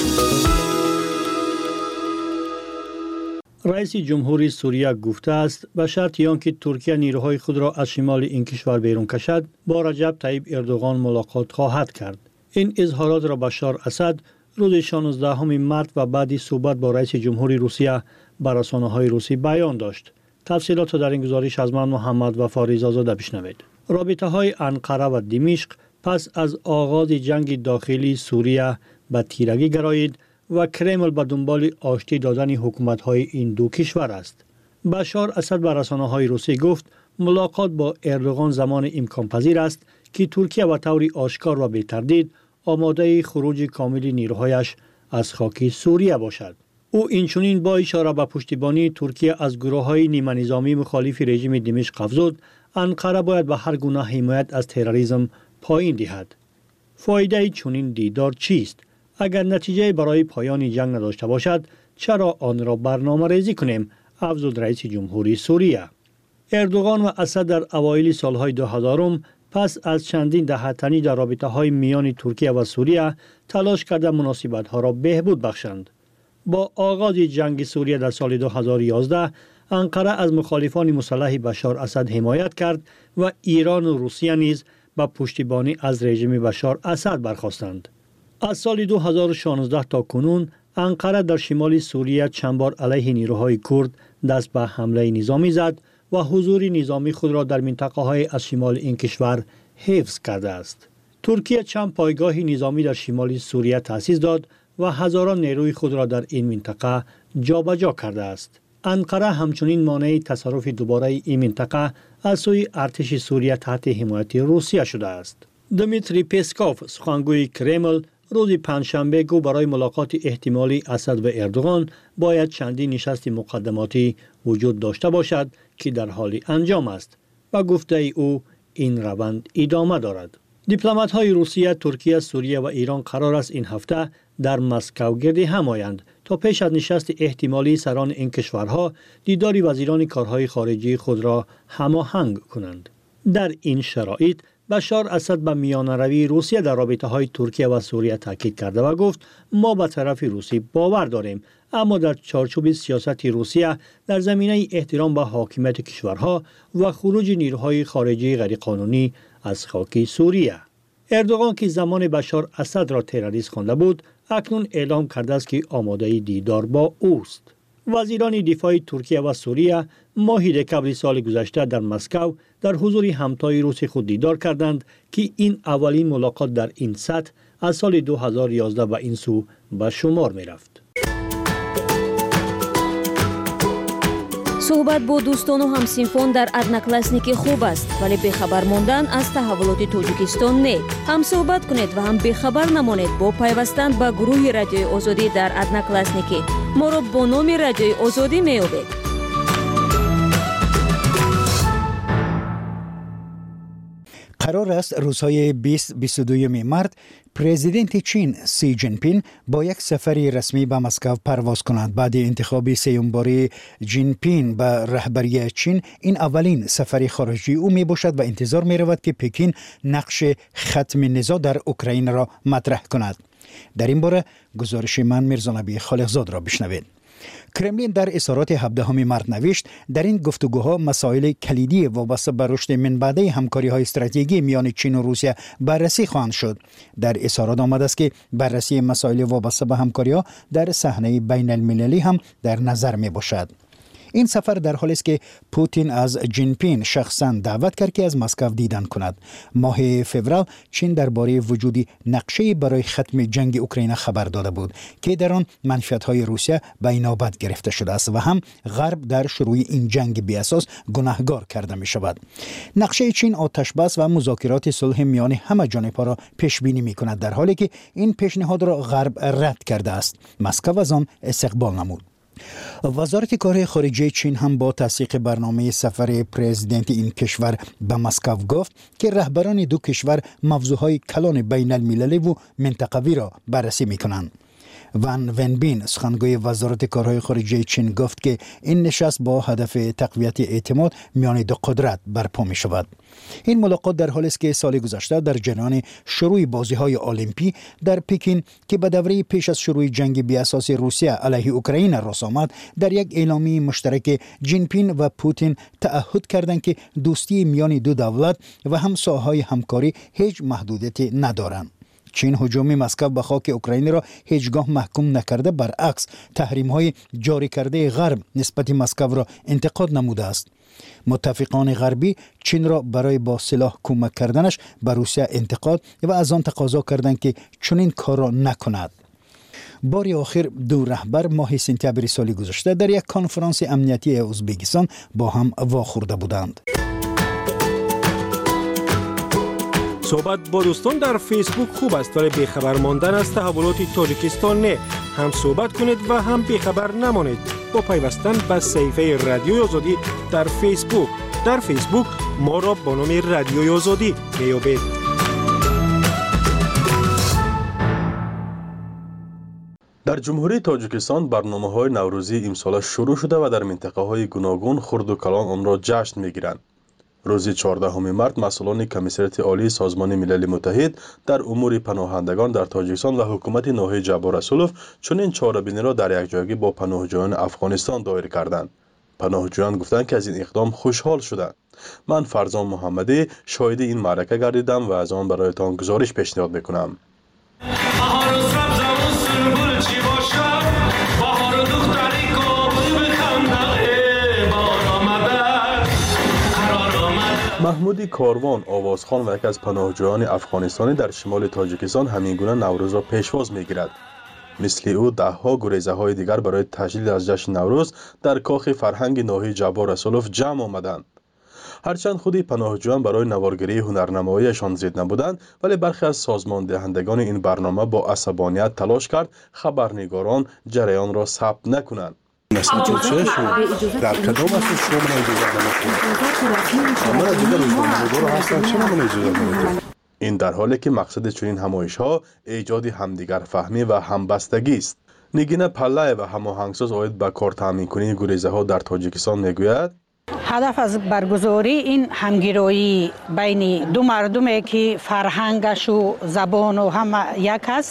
رئیس جمهوری سوریه گفته است به شرط آنکه ترکیه نیروهای خود را از شمال این کشور بیرون کشد با رجب طیب اردوغان ملاقات خواهد کرد. این اظهارات را بشار اسد روز شانزدهم مارس و بعدی صحبت با رئیس جمهوری روسیه بر رسانه‌های روسی بیان داشت. تفصیلات در این گزارش از من محمد و فاریز آزاده بشنوید. رابطه های انقره و دمشق پس از آغاز جنگ داخلی سوریه به تیرگی گرایید و کرمل به دنبال آشتی دادن حکومت های این دو کشور است. بشار اسد به رسانه های روسی گفت ملاقات با اردوغان زمان امکان پذیر است که ترکیه به طور آشکار و بی تردید آماده خروج کامل نیروهایش از خاک سوریه باشد. او اینچنین با اشاره به پشتیبانی ترکیه از گروه‌های نیمه نظامی مخالف رژیم دمشق افزود انقره باید به هر گونه حمایت از تروریسم پایین دهد. فایده چنین دیدار چیست؟ اگر نتیجه برای پایان جنگ نداشته باشد چرا آن را برنامه ریزی کنیم؟ افزود رئیس جمهوری سوریه. اردوغان و اسد در اوایل سالهای دو هزارم پس از چندین دهه تنی در رابطه‌های میان ترکیه و سوریه تلاش کرده مناسبت‌ها را بهبود بخشند. با آغاز جنگ سوریه در سال دو هزار و یازده انقره از مخالفان مسلح بشار اسد حمایت کرد و ایران و روسیه نیز به پشتیبانی از رژیم بشار اسد برخاستند. از سال دو هزار و شانزده تا کنون انقره در شمال سوریه چند بار علیه نیروهای کرد دست به حمله نظامی زد و حضور نظامی خود را در منطقه‌های از شمال این کشور حفظ کرده است. ترکیه چند پایگاه نظامی در شمال سوریه تأسیس داد و هزاران نیروی خود را در این منطقه جابجا کرده است. انقره همچنین مانع تصرف دوباره این منطقه از سوی ارتش سوریه تحت حمایت روسیه شده است. دمیتری پسکوف سخنگوی کرمل روز پنجشنبه گفت برای ملاقات احتمالی اسد و اردوغان باید چندین نشست مقدماتی وجود داشته باشد که در حال انجام است و گفته او این روند ادامه دارد. دیپلمات‌های روسیه، ترکیه، سوریه و ایران قرار است این هفته در مسکو گرد هم آیند تا پیش از نشست احتمالی سران این کشورها دیدار وزیران کارهای خارجی خود را هماهنگ کنند. در این شرایط بشار اسد به میانه‌روی روسیه در رابطه‌های ترکیه و سوریه تاکید کرده و گفت ما به طرف روسی باور داریم، اما در چارچوب سیاست روسیه در زمینه احترام به حاکمیت کشورها و خروج نیروهای خارجی غیرقانونی از خاک سوریه. اردوغان که زمان بشار اسد را تروریست خوانده بود، اکنون اعلام کرده است که آماده دیدار با اوست. وزیران دفاع ترکیه و سوریه ماه دکبر سال گذشته در مسکو در حضور همتای روسی خود دیدار کردند که این اولین ملاقات در این سطح از سال دو هزار و یازده به این سو به شمار می رفت. صحبت با دوستان و همسینفون در ادناکلاسنیکی خوب است، ولی بخبر موندن از تحولات تاجیکستان نه. هم صحبت کنید و هم بخبر نمانید با پیوستن به گروه رادیوی آزادی در ادناکلاسنیکی. ما را با نام رادیوی آزادی می‌یابید. قرار است روزهای بیست تا بیست و دو مارس پرزیدنت چین سی جین پینگ با یک سفری رسمی به مسکو پرواز کند. بعد انتخاب سیوم باره جین پینگ به رهبری چین این اولین سفری خارجی او می باشد و انتظار می رود که پکین نقش ختم نزاع در اوکراین را مطرح کند. در این باره گزارش من میرزانبی خالقزاد را بشنوید. کرملین در اظهارات هفدهم مارس نوشت در این گفتگوها مسائل کلیدی وابسته به رشد من بعده همکاری‌های استراتژیکی میان چین و روسیه بررسی خواهند شد. در اظهارات آمده است که بررسی مسائل وابسته به همکاری‌ها در صحنه بین المللی هم در نظر می باشد. این سفر در حالی است که پوتین از جین پینگ شخصا دعوت کرد که از مسکو دیدن کند. ماه فوریه چین درباره وجود نقشه برای ختم جنگ اوکراین خبر داده بود که در آن منفعت‌های روسیه به اینابت گرفته شده است و هم غرب در شروع این جنگ بی اساس گناهکار کرده می شود. نقشه چین آتش بس و مذاکرات صلح میان همه جانب‌ها را پیش بینی می کند، در حالی که این پیشنهاد را غرب رد کرده است. مسکو از آن استقبال نمود. وزارت کار خارجه چین هم با تصدیق برنامه سفر پرزیدنت این کشور به مسکو گفت که رهبران دو کشور موضوعهای کلان بین المللی و منطقوی را بررسی می کنند. وان ونبین سخنگوی وزارت کارهای خارجه چین گفت که این نشست با هدف تقویت اعتماد میان دو قدرت برپا می شود. این ملاقات در حالی است که سال گذشته در جریان شروع بازی‌های المپی در پکین که به دوره پیش از شروع جنگ بی اساس روسیه علیه اوکراین راست آمد، در یک اعلامیه مشترک جین پینگ و پوتین تعهد کردند که دوستی میان دو دولت و هم ساحه‌های همکاری هیچ محدودیتی ندارند. چین هجوم مسکو به خاک اوکراین را هیچگاه محکوم نکرده، برعکس تحریم‌های جاری کرده غرب نسبت مسکو را انتقاد نموده است. متفقان غربی چین را برای با سلاح کمک کردنش به روسیه انتقاد و از آن تقاضا کردند که چنین کار را نکند. بار آخر دو رهبر ماه سپتامبر سال گذشته در یک کنفرانس امنیتی ازبکستان با هم واخورده بودند. صحبت با دوستان در فیسبوک خوب است، ولی بیخبر ماندن از تحولات تاجیکستان نه. هم صحبت کنید و هم بیخبر نمانید با پیوستن به صفحه رادیوی آزادی در فیسبوک. در فیسبوک ما را با نام رادیوی آزادی میابید. در جمهوری تاجیکستان برنامه‌های نوروزی امسال شروع شده و در منطقه‌های گوناگون خرد و کلان آن را جشن می‌گیرند. روز چهاردهم مارس مسئولان کمیسریت عالی سازمان ملل متحد در امور پناهندگان در تاجیکستان و حکومت ناحیه جبار رسولوف چنین چاره‌بینی را در یکجایی با پناهجویان افغانستان دایر کردند. پناهجویان گفتند که از این اقدام خوشحال شدند. من فرزان محمدی شاهد این معرکه گردیدم و از آن برایتان گزارش پیشنهاد میکنم. محمودی کاروان آوازخوان و یکی از پناهجویان افغانستانی در شمال تاجیکستان همینگونه نوروز را پیشواز میگیرد. مثل او ده ها گریزه های دیگر برای تجلیل از جشن نوروز در کاخ فرهنگ ناحیه جبار رسولوف جمع آمدند. هرچند خودی پناهجویان برای نوارگری هنرنماییشان زیاد نبودند، ولی برخی از سازمان دهندگان این برنامه با عصبانیت تلاش کرد خبرنگاران جریان را ثبت نکنند. در کدام اصل شما من اجازه نمی‌کنم؟ من دیگر روزنامه‌نگار هستم، چرا من اجازه نمی‌کنم؟ این در حالی که مقصد چنین همایش‌ها ایجاد همدیگر فهمی و همبستگی است. نگین پلای و هماهنگساز آید به کار تامین کنی گریزه‌ها در تاجیکستان میگوید هدف از برگزاری این همگرایی بین دو مردمی که فرهنگش و زبان و هم یک است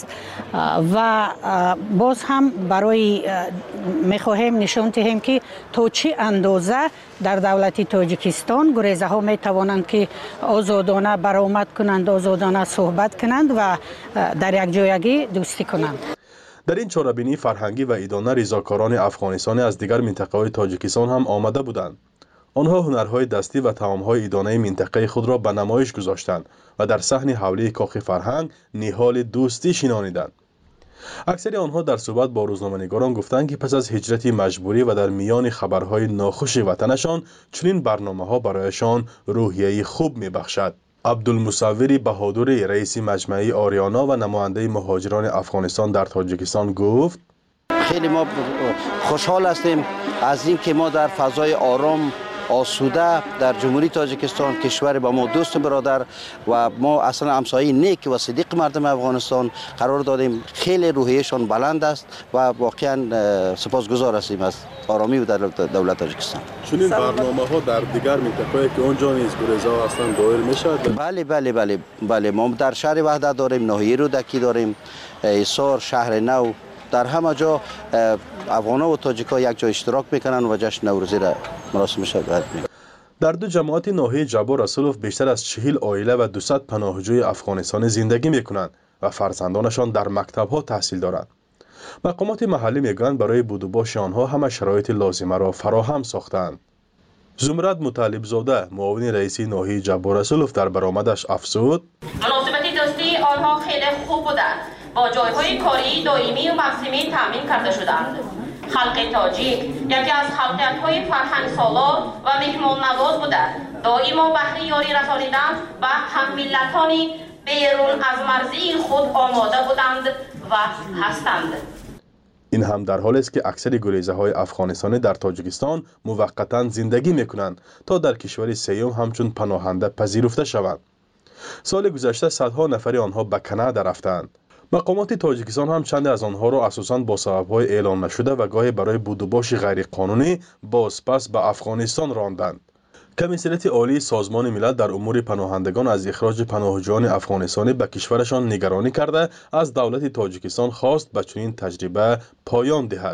و باز هم برای میخواهیم نشان دهیم که تا چه اندازه در دولت تاجیکستان گریزه ها می توانند که آزادانه برآمد کنند، آزادانه صحبت کنند و در یک جایگی دوستی کنند. در این چاره‌بینی فرهنگی و ایدانه ریزاکاران افغانستانی از دیگر منطقه‌های تاجیکستان هم آمده بودند. آنها هنرهای دستی و طعام‌های ایدانه منطقه خود را به نمایش گذاشتند و در صحن حوله کاخ فرهنگ نهال دوستی شنانیدند. اکثر آنها در صحبت با روزنامه‌نگاران گفتند که پس از هجرت مجبوری و در میان خبرهای ناخوش وطنشان چنین برنامه‌ها برایشان روحیه خوب می‌بخشد. عبدالمصوری بهادری رئیس مجمع آریانا و نماینده مهاجران افغانستان در تاجیکستان گفت خیلی ما خوشحال هستیم از اینکه ما در فضای آرام آسوده در جمهوری تاجیکستان، کشور با ما دوست برادر و ما اصلا همسایه نیک و صدیق مردم افغانستان قرار دادیم. خیلی روحیهشان بلند است و واقعا سپاسگزار هستیم از آرامی و در دولت تاجیکستان. چون برنامه ها در دیگر منطقه‌ای که اونجا نیز گریزا هستند دایر میشه؟ بله بله بله بله ما در شهر وحدت داریم، ناحیه رودکی داریم، ایسار، شهر نو، در همه جا افغانا و تاجیکا یک جا اشتراک میکنن و جشن نوروزی را مراسمش را در دو جماعت ناحیه جبار رسولوف بیشتر از چهل عائله و دویست پناهجوی افغانستانی زندگی میکنند و فرزندانشان در مکتب‌ها تحصیل دارند. مقامات محلی میگویند برای بود و باش آنها همه شرایط لازمه را فراهم ساختند. زمرد مطلب زاده معاون رئیس ناحیه جبار رسولوف در برآمدش افزود مناسبت دوستی آنها خیلی خوب بوده، با جایهای کاری دائمی و موسمی تامین کرده شدند. خلق تاجیک یکی از خلقیت‌های فرهنگ سالار و مهمان نواز بوده، دائما بهره یاری رسانیدند و هم‌ملتانی بیرون از مرزی خود آماده بودند و هستند. این هم در حالی است که اکثر گریزه‌های افغانستانی در تاجیکستان موقتاً زندگی می‌کنند تا در کشور سیوم همچون پناهنده پذیرفته شوند. سال گذشته صدها نفر آنها به کانادا رفتند. مقامات تاجیکستان هم چند از آنها را اساساً با سبب‌های اعلام نشده و گاهی برای بود و باش غیرقانونی بازپس به افغانستان راندند. کمیسریت عالی سازمان ملل در امور پناهندگان از اخراج پناهجویان افغانستانی به کشورشان نگرانی کرده از دولت تاجیکستان خواست به چنین تجربه پایان دهد.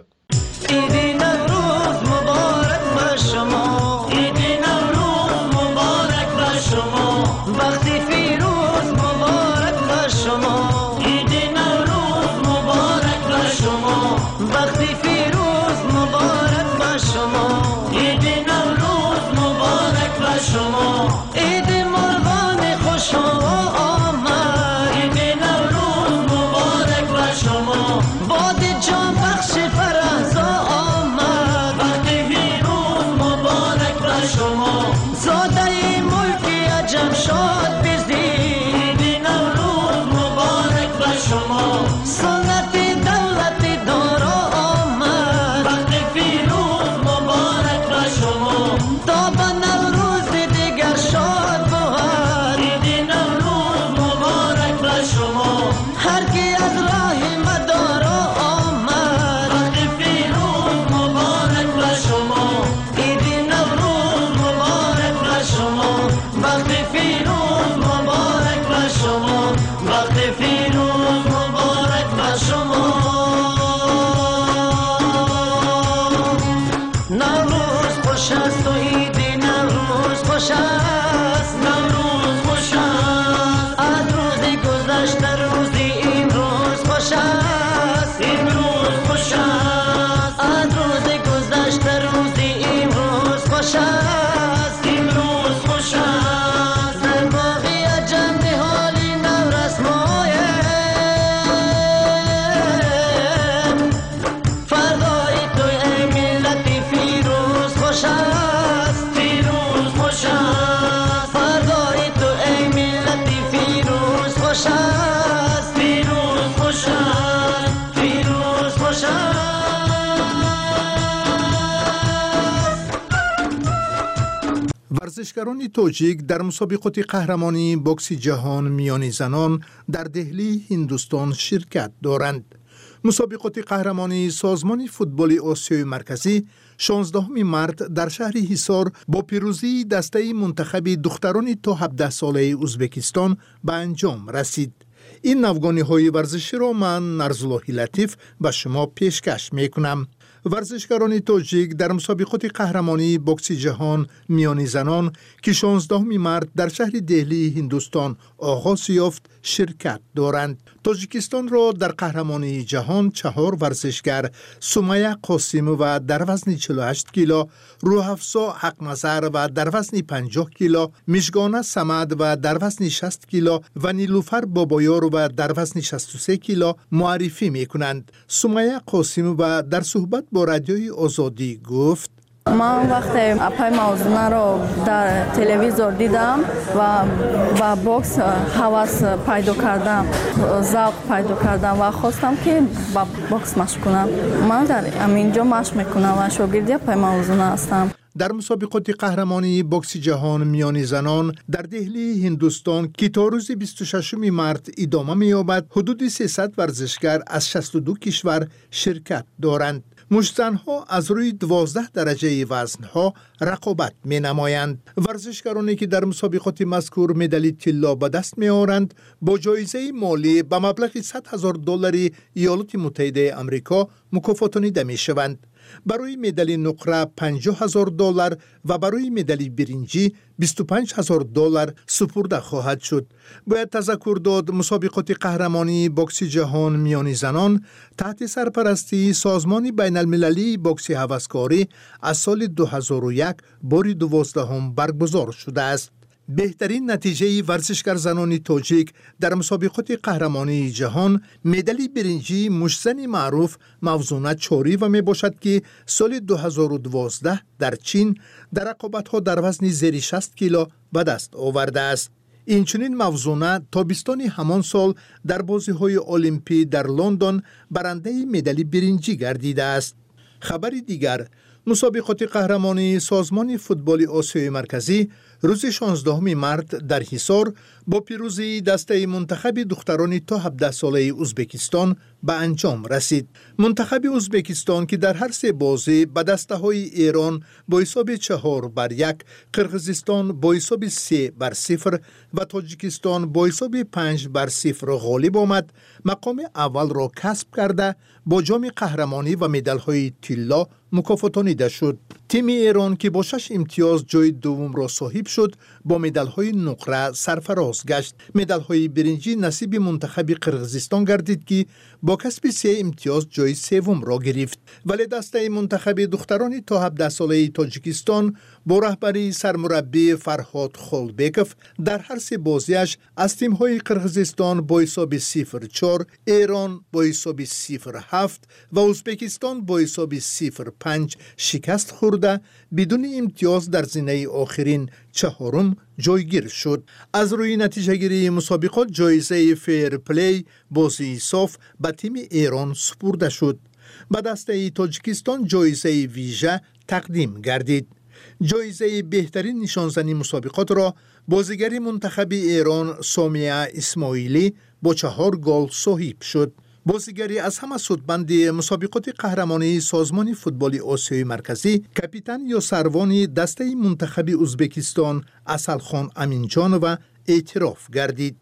ورزشکاران تاجیک در مسابقات قهرمانی بوکس جهان میان زنان در دهلی هندوستان شرکت دارند. مسابقات قهرمانی سازمان فوتبال آسیای مرکزی شانزدهم مارس در شهر حصار با پیروزی دسته منتخب دختران تا هفده ساله ازبکستان به انجام رسید. این نوگانی های ورزشی را من نرزالله لطیف به شما پیشکش می کنم. ورزشکاران تاجیک در مسابقات قهرمانی بوکس جهان میان زنان که شانزدهم مارس در شهر دهلی هندوستان آغاز یافت شرکت دارند. تاجیکستان را در قهرمانی جهان چهار ورزشگر سمیه قاسم و در وزن چهل و هشت کیلو، روحافزا حقنظر و در وزن پنجاه کیلو، مژگانه صمد و در وزن شصت کیلو و نیلوفر بابایار و در وزن شصت و سه کیلو معرفی می کنند. سمیه قاسم و در صحبت با رادیوی آزادی گفت: من وقتی اپای موضوع رو در تلویزیون دیدم و با بوکس هوس پیدا کردم، ذوق پیدا کردم و خواستم که با بوکس مشق کنم. من در اینجا مشق میکنم و شاگرد اپای موضوع هستم. در مسابقات قهرمانی بوکس جهان میان زنان در دهلی هندوستان که تا روز بیست و ششم مارس ادامه می‌یابد، حدود سیصد ورزشگر از شصت و دو کشور شرکت دارند. مشت‌زن‌ها از روی دوازده درجه وزن‌ها رقابت می‌نمایند. ورزشکارانی که در مسابقات مذکور مدال طلا به دست می‌آورند با جایزه مالی به مبلغ صد هزار دلار ایالات متحده آمریکا مکافاتانیده می‌شوند. برای مدال نقره پنجاه هزار دلار و برای مدال برنجی بیست و پنج هزار دلار سپرده خواهد شد. باید تذکر داد مسابقات قهرمانی بوکس جهان میان زنان تحت سرپرستی سازمان بین المللی بوکس هوسکاری از سال دو هزار و یک بار دوازدهم برگزار شده است. بهترین نتیجه ورزشکار زنان تاجیک در مسابقات قهرمانی جهان مدال برنجی مشتزن معروف موزونه چاری و می باشد که سال دو هزار و دوازده در چین در رقابت‌ها در وزن زیر شصت کیلو به دست آورده است. اینچنین موزونه تابستان همان سال در بازی‌های المپی در لندن برنده مدال برنجی گردیده است. خبر دیگر، مسابقات قهرمانی سازمان فوتبال آسیای مرکزی روز شانزدهم مارس در حصار با پیروزی دسته منتخب دختران تا هفده ساله ازبکستان به انجام رسید. منتخب ازبکستان که در هر سه بازی به دسته های ایران با حساب چهار بر یک، قرقیزستان با حساب سه بر صفر و تاجیکستان با حساب پنج بر صفر غالب آمد، مقام اول را کسب کرده با جام قهرمانی و مدال های طلا مکافاتانیده شد. تیم ایران که با شش امتیاز جای دوم را صاحب شد با مدال های نقره سرفراز گشت. مدال های برنجی نصیب منتخب قرقیزستان گردید که با کسب سه امتیاز جای سوم را گرفت. ولی دسته منتخب دختران تا هفده ساله تاجیکستان با رهبری سرمربی فرهاد خولبکوف در هر سه بازیش از تیم های قرقیزستان با حساب صفر چهار، ایران با حساب صفر هفت و ازبکستان با حساب صفر پنج شکست خورده بدون امتیاز در زینه آخرین چهارم جایگیر شد. از روی نتیجه گیری مسابقات جایزه فیر پلی بازی صاف به تیم ایران سپرده شد. به دسته تاجیکستان جایزه ویژه تقدیم گردید. جایزه بهترین نشانزنی مسابقات را بازیگر منتخب ایران سامیه اسماعیلی با چهار گل صاحب شد. بازیگری از همه سودمند مسابقات قهرمانی سازمان فوتبال آسیای مرکزی کاپیتان یاسروانی دسته منتخب ازبکستان اصلخان امینجان و اعتراف گردید.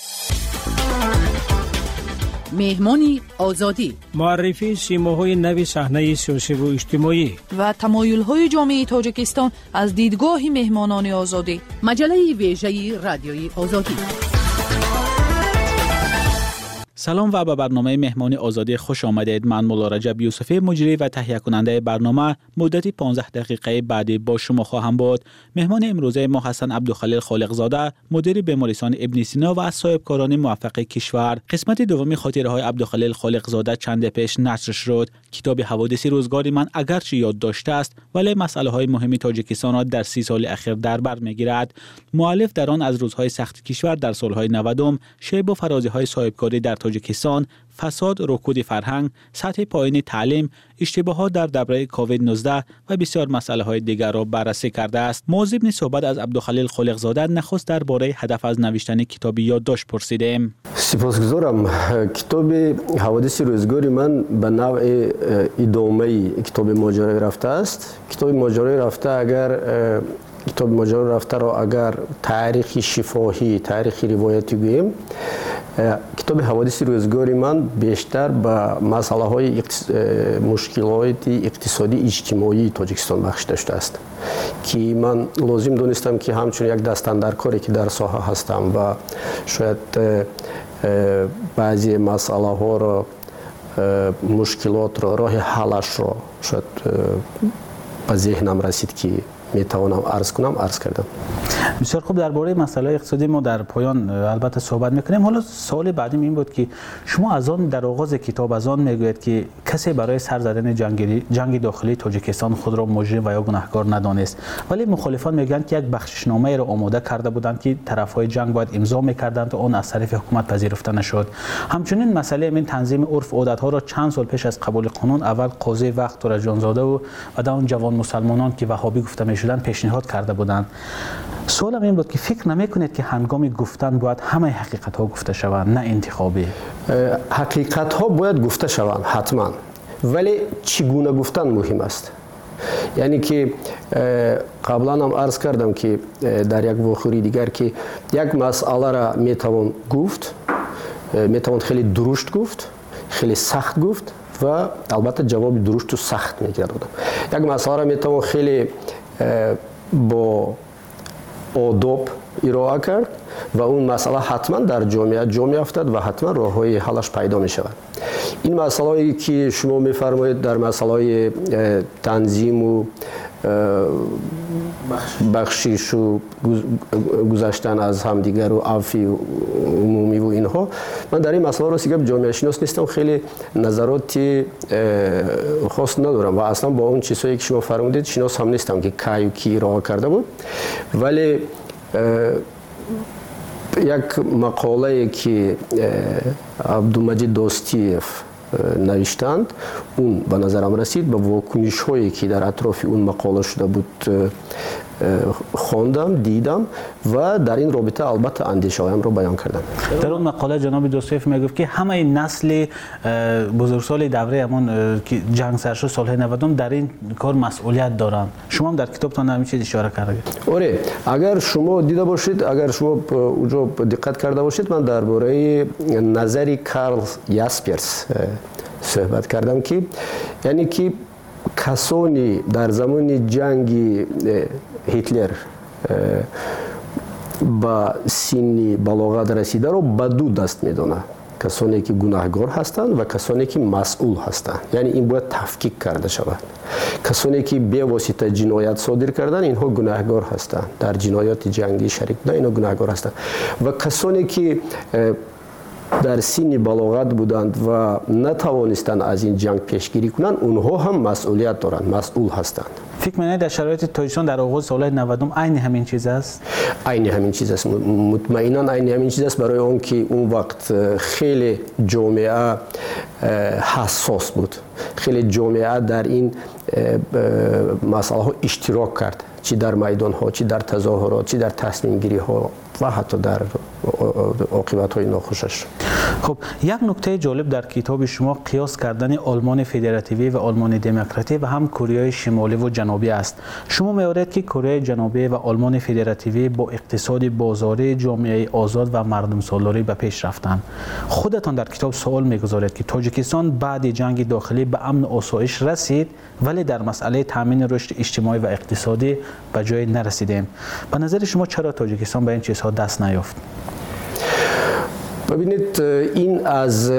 مهمانی آزادی، معرفی سیماهای نوی صحنه سیاسی و اجتماعی و تمایل‌های جامعه تاجیکستان از دیدگاه مهمانان آزادی. مجله ویژه رادیوی آزادی. سلام و به برنامه مهمانی آزادی خوش آمدید. من مولا رجب یوسفی مجری و تهیه کننده برنامه مدتی پانزده دقیقه بعدی با شما خواهم بود. مهمان امروزه ما حسن عبدالخلیل خالقزاده، مدیر بیمارستان ابن سینا و از صاحبکاران موفق کشور. قسمت دومی خاطره های عبدالخلیل خالقزاده چند پیش نشر شد. کتاب حوادث روزگار من اگرچه یاد داشته است ولی مسائل های مهم تاجیکستان را در سی سال اخیر در بر میگیرد. مؤلف در آن از روزهای سخت کشور در سالهای نود شیب و فرازی های صاحبکاری در تاجیکستان فساد، رکود فرهنگ، سطح پایین تعلیم، اشتباهات در دوره کووید نوزده و بسیار مسائل های دیگر را بررسی کرده است. موضوع صحبت از عبدالخلیل خالقزاده نخست درباره هدف از نوشتن کتاب یادداشت پرسیدیم. سپاسگزارم. کتاب حوادث روزگار من به نوع ادامه کتاب ماجرای رفته است. کتاب ماجرای رفته اگر کتاب ماجرای رفته را اگر تاریخ شفاهی، تاریخ روایتی گوییم، کتاب حوادث روزگار من بیشتر به مسئله های مشکلات اقتصادی اجتماعی تاجیکستان بخشیده شده است که من لازم دانستم که همچون یک دستاندرکاری که در ساحه هستم و شاید بعضی مسئله ها را، مشکلات را، راه حلش را شاید به ذهنم رسید که میتوانم عرض کنم، عرض کردم. بسیار خوب. درباره مسئله اقتصادی ما در پایان البته صحبت میکنیم. حالا سوال بعدیم این بود که شما از آن در آغاز کتاب از آن میگوید که کسی برای سر زدن جنگ جنگ داخلی تاجیکستان خود را مجرم و یا گناهکار ندانست، ولی مخالفان میگن که یک بخششنامه را آماده کرده بودند که طرفهای جنگ باید امضا میکردند و آن از طرف حکومت پذیرفته نشد. همچنین مسئله این تنظیم عرف و عادت ها را چند سال پیش از قبول قانون اول قاضی وقت تورجانزاده و بعد اون جوان مسلمانان که وهابی گفته شدن پیشنهاد کرده بودند. سوالم این بود که فکر نمیکنید که هنگام گفتن باید همه حقیقت ها گفته شوند، نه انتخابی؟ حقیقت ها باید گفته شوند حتما، ولی چگونه گفتن مهم است. یعنی که قبلا هم عرض کردم که در یک واقعی دیگر که یک مسئله را میتوان گفت، میتوان خیلی درشت گفت، خیلی سخت گفت و البته جواب درشت و سخت میگیرد. یک مسئله را میتوان خیلی با آداب ارائه کرد و اون مسئله حتما در جامعه جا میافتد و حتما راههای حلش پیدا می شود. این مسئله که شما میفرمایید در مسئله تنظیم و بخشش و گذشتن از همدیگر و عفی و عمومی و اینها، من در این مسئله راستی که جامعه شناس نیستم، خیلی نظرات خاص ندارم و اصلا با اون چیزایی که شما فرمودید شناس هم نیستم که کی و کی ارائه کرده بود. ولی یک مقاله که عبدالمجید داستیف نوشتند اون به نظرم رسید، به واکنش هایی که در اطراف اون مقاله شده بود خواندم، دیدم و در این رابطه البته اندیشه هایم را بیان کردم. در اون مقاله جناب دوستویف میگفت که همه نسل بزرگسال دوره همان که جنگ سر شد سالهای نود در این کار مسئولیت دارند. شما هم در کتابتان همین چیز اشاره کردید. آره، اگر شما دیده باشید، اگر شما اونجا دقت کرده باشید، من درباره نظری کارل یاسپرس صحبت کردم که یعنی که کسانی در زمان جنگ هیتلر با سن بلاغت رسیده رو به دو دست میدونه، کسانی که گناهکار هستند و کسانی که مسئول هستند. یعنی این باید تفکیک کرده شود. کسانی که به واسطه جنایت صادر کردن اینها گناهکار هستند، در جنایات جنگی شریک بودن اینها گناهکار هستند و کسانی که در سن بلاغت بودند و نتوانستند از این جنگ پیشگیری کنند اونها هم مسئولیت دارند، مسئول هستند. فکر می‌کنید در شرایط تاجیکستان در آغاز سالهای نود عین همین چیز است؟ عین همین چیز است، مطمئنا عین همین چیز است، برای اون که اون وقت خیلی جامعه حساس بود، خیلی جامعه در این مسئله ها اشتراک کرد، چی در میدان ها، چی در تظاهرات، چی در تصمیم گیری ها و حتی در عاقبت های ناخوشش. خب یک نکته جالب در کتاب شما قیاس کردن آلمان فدراتیوی و آلمان دموکراتی و هم کره شمالی و جنوبی است. شما می‌آورید که کره جنوبی و آلمان فدراتیوی با اقتصاد بازاری، جامعه آزاد و مردم سالاری به پیش رفتند. خودتان در کتاب سوال می‌گذارید که تاجیکستان بعد جنگ داخلی به امن و آسایش رسید ولی در مسئله تامین رشد اجتماعی و اقتصادی به جای نرسیدیم. به نظر شما چرا تاجیکستان به این چیزها دست نیافت؟ ببینید، این از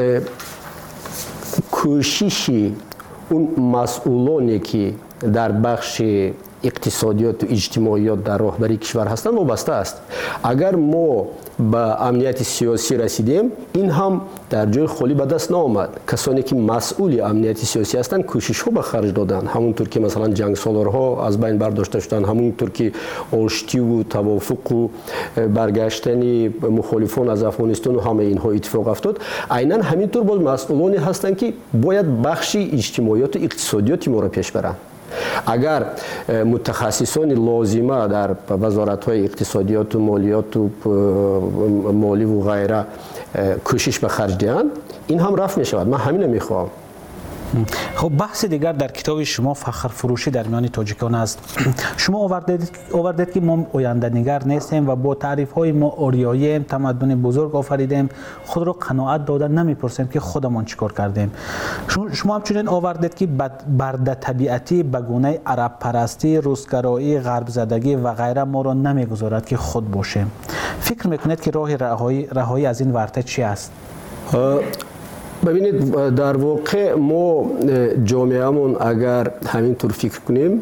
کوشش اون مسئولانی که در بخش اقتصادیات و اجتماعیات در راهبری کشور هستند وابسته است. اگر ما به امنیت سیاسی رسیدیم این هم در جای خالی به دست نآمد. کسانی که مسئول امنیت سیاسی هستند کوشش ها به خرج دادند، همونطور که مثلا جنگ سالارها از بین برداشته شدند، همونطور که آشتی و توافق و برگشتن مخالفان از افغانستان و همه اینها اتفاق افتاد. عیناً همینطور باز مسئولانی هستند که باید بخش اجتماعیات و اقتصادیات ما را پیش برند. اگر متخصصان لازمه در وزارت‌های اقتصادیات و مالیات و مالی و غیره کوشش به خرج دهند این هم رفع می شود. من همین میخواهم. خب بحث دیگر در کتاب شما فخر فروشی در میان تاجیکان است. شما آوردید آوردید که ما آینده نگر نیستیم و با تعریف های ما اوریایی تمدن بزرگ آفریدیم، خود را قناعت داده نمیپرسیم که خودمان چیکار کردیم. شما همچنین آوردید که برده طبیعتی به گونه عرب پرستی، روسگرایی، غرب زدگی و غیره ما را نمیگذارد که خود باشیم. فکر میکنید که راه رهایی رهایی از این ورطه چی است؟ ببینید در واقع ما جامعهمون اگر همینطور فکر کنیم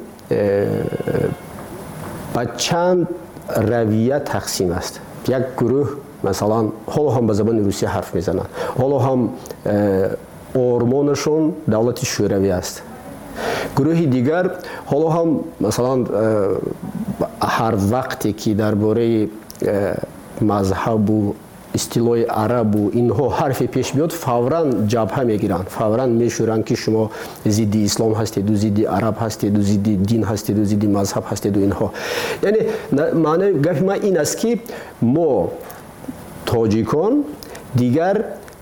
به چند رویه تقسیم است. یک گروه مثلا حالا هم به زبان روسیه حرف میزنند، حالا هم آرمانشون دولت شوروی است. گروه دیگر حالا هم مثلا هر وقتی که درباره مذهب و استیلای عرب و اینها حرف پیش بیاد فوراً جبهه میگیرن، فوراً میشورن که شما ضد اسلام هستید و ضد عرب هستید و ضد دین هستید و ضد مذهب هستید و اینها. یعنی معنی گفت ما این است که ما تاجیکان دیگر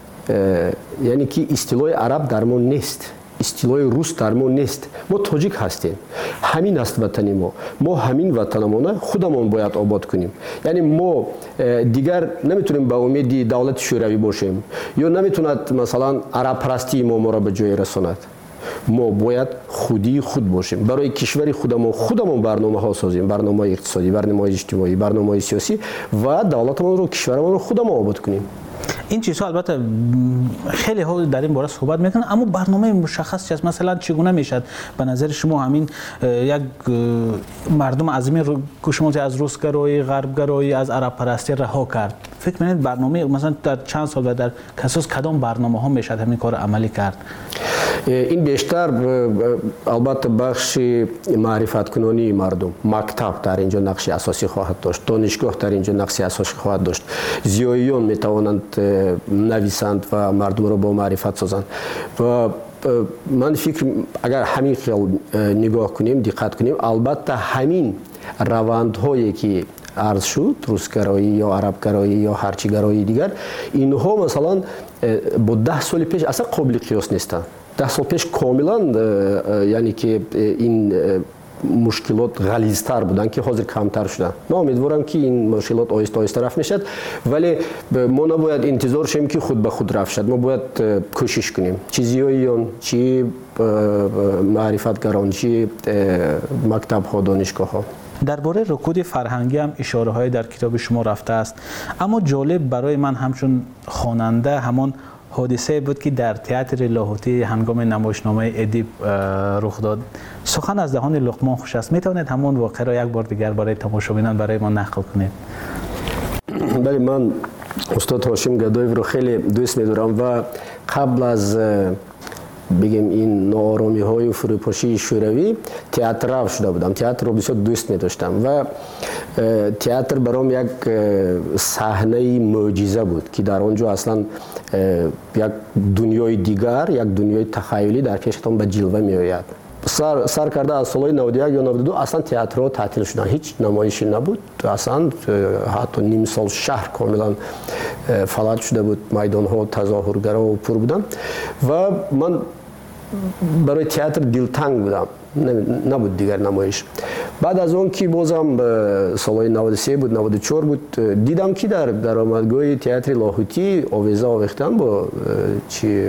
یعنی که استیلای عرب در ما نیست، استیلای روس در ما نیست. ما تاجیک هستیم، همین است وطن ما. ما همین وطنمونه خودمون باید آباد کنیم. یعنی ما دیگر نمیتونیم به امید دولت شوروی باشیم یا نمیتوند مثلا عرب پرستی ما ما را به جای رساند. ما باید خودی خود باشیم، برای کشور خودمون خودمون برنامه ها سازیم، برنامه اقتصادی، برنامه اجتماعی، برنامه سیاسی و دولتمون رو کشورمون رو خودمون آباد کنیم. این چیزها البته خیلی ها در این باره صحبت میکنن، اما برنامه مشخص چیست؟ مثلا چگونه میشد به نظر شما همین یک مردم عظیمی رو که شما از روسگرایی، غربگرایی، از عرب پرستی رها کرد؟ فکر میکنید برنامه مثلا در چند سال و در کساس کدام برنامه ها میشد همین کار عملی کرد؟ این بیشتر البته بخش معرفت کنانی مردم، مکتب در اینجا نقش اساسی خواهد داشت، دانشگاه در اینجا نقش اساسی خواهد داشت. زیاییان میتوانند نویسند و مردم را با معرفت سازند و من فکر اگر همین خیال نگاه کنیم، دقت کنیم، البته همین روندهایی که عرض شد، روسگرایی یا عربگرایی یا هرچیگرایی دیگر، اینها مثلا با ده سال پیش اصلا قابل قیاس نیستند. ده سال پیش کاملا یعنی که این مشکلات غلیظتر بودن که حاضر کمتر شدن. من امیدوارم که این مشکلات آهسته آهسته رفع میشد، ولی ما نباید انتظار شیم که خود به خود رفع شد. ما باید کوشش کنیم، چی زیاییان، چی معرفتگران، چی مکتب ها، دانشگاه ها. درباره رکود فرهنگی هم اشاره های در کتاب شما رفته است، اما جالب برای من همچون خواننده همان حادثه بود که در تئاتر لاهوتی هنگام نمایشنامه ادیب رخ داد. سخن از دهان لقمان خوش است. میتوانید همون واقعه را یک بار دیگر برای تماشابینان برای ما نقل کنید؟ بله، من استاد هاشم گدایف رو خیلی دوست می‌دارم و قبل از بگیم این ناآرامی های و فروپاشی شوروی تئاتر رفت شده بودم. تئاتر رو بسیار دوست می داشتم و تئاتر برام یک صحنه معجزه بود که در آنجا اصلا یک دنیای دیگر، یک دنیای تخیلی در پیشتان به جلوه می آید. سر, سر کرده از سال نود و یک یا نود و دو اصلا تئاترها تعطیل شدن، هیچ نمایشی نبود. اصلا حتی نیم سال شهر کاملا فلج شده بود، میدان ها تظاهرگرا و پر بودن و من برای تئاتر دلتنگ بودم، نبود دیگر نمایش. بعد از اون که بازم سال نود و سه بود، نود و چهار بود، دیدم که در درآمدگاه تئاتر لاهوتی آویزه آویختن با چی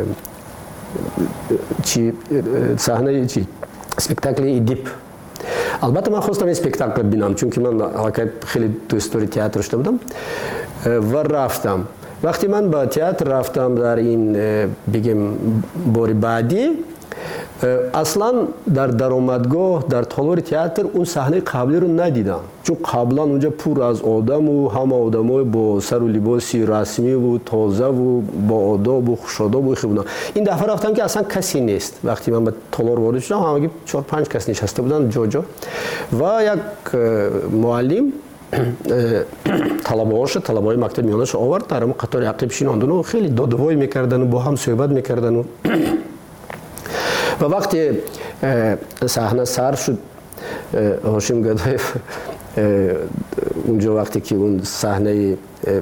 چی صحنه چی اسپکتاکل ادیب. البته من خواستم اسپکتاکل ببینم چون که من خیلی دوست داری تئاتر شده بودم و رفتم. وقتی من با تئاتر رفتم در این بگیم بار بعدی اصلا در درآمدگاه در تالار تئاتر اون صحنه قبلی رو ندیدم، چون قبلا اونجا پر از آدم و همه آدمای با سر و لباسی رسمی و تازه و با آداب و خوش‌آداب و خوبنا. این دفعه رفتم که اصلا کسی نیست. وقتی من به تالار وارد شدم همگی چهار پنج کس نشسته بودن جا جا و یک معلم طلبه‌هاش طلبه‌های مکتب میانش آورد در قطار عقب شیناندن و خیلی دادوایی میکردن و با هم صحبت میکردن و و وقتی صحنه سر شد هاشم گدایف اونجا وقتی که اون صحنه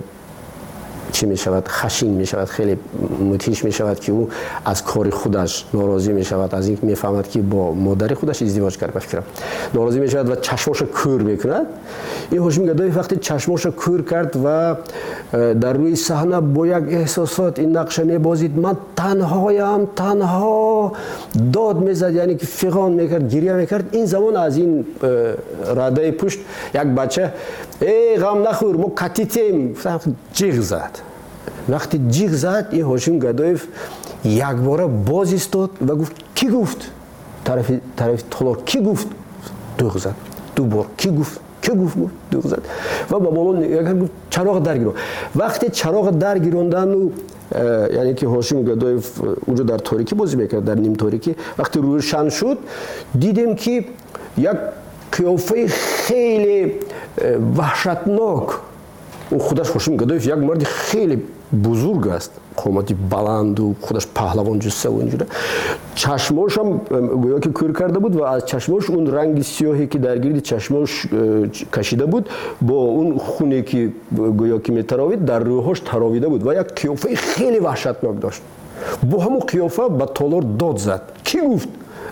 چی می شود خشین می شود خیلی مدهش می شود که او از کار خودش ناراضی می شود، از اینکه می فهمد که با مادر خودش ازدواج کرده بفکرم ناراضی می شود و چشماش کور میکند. این هاشم گدایف وقتی چشماش کور کرد و در روی صحنه با یک احساسات این نقشه می بازید، من تنهایم تنها داد میزد، یعنی که فغان میکرد گریه میکرد. این زمان از این رده پشت یک بچه ای غم نخور ما کتیتیم جیغ زد. وقتی جیغ زد این هاشم گدایف یک بار باز ایستاد و گفت کی گفت؟ طرف طرف تالار کی گفت؟ دوغ زد. دو بار کی گفت؟ کی گفت؟ دوغ زد و با بالا نگاه گفت چراغ درگیرون. وقتی چراغ درگیروندن و یعنی که هاشم گدایف اونجا در تاریکی بازی میکرد، در نیم تاریکی، وقتی روشن شد دیدیم که یک قیافه خیلی وحشتناک. او خودش هاشم گدایف یک مرد خیلی بزرگ است، قامتی بلند و خودش پهلوان جسه و اینجوره. چشماش هم گویا که کور کرده بود و از چشماش اون رنگ سیاهی که در گرد چشماش کشیده بود با اون خونی که گویا که میتراوید در روحش تراویده بود و یک قیافه خیلی وحشتناک داشت. با همون قیافه به تالار داد زد کی گفت؟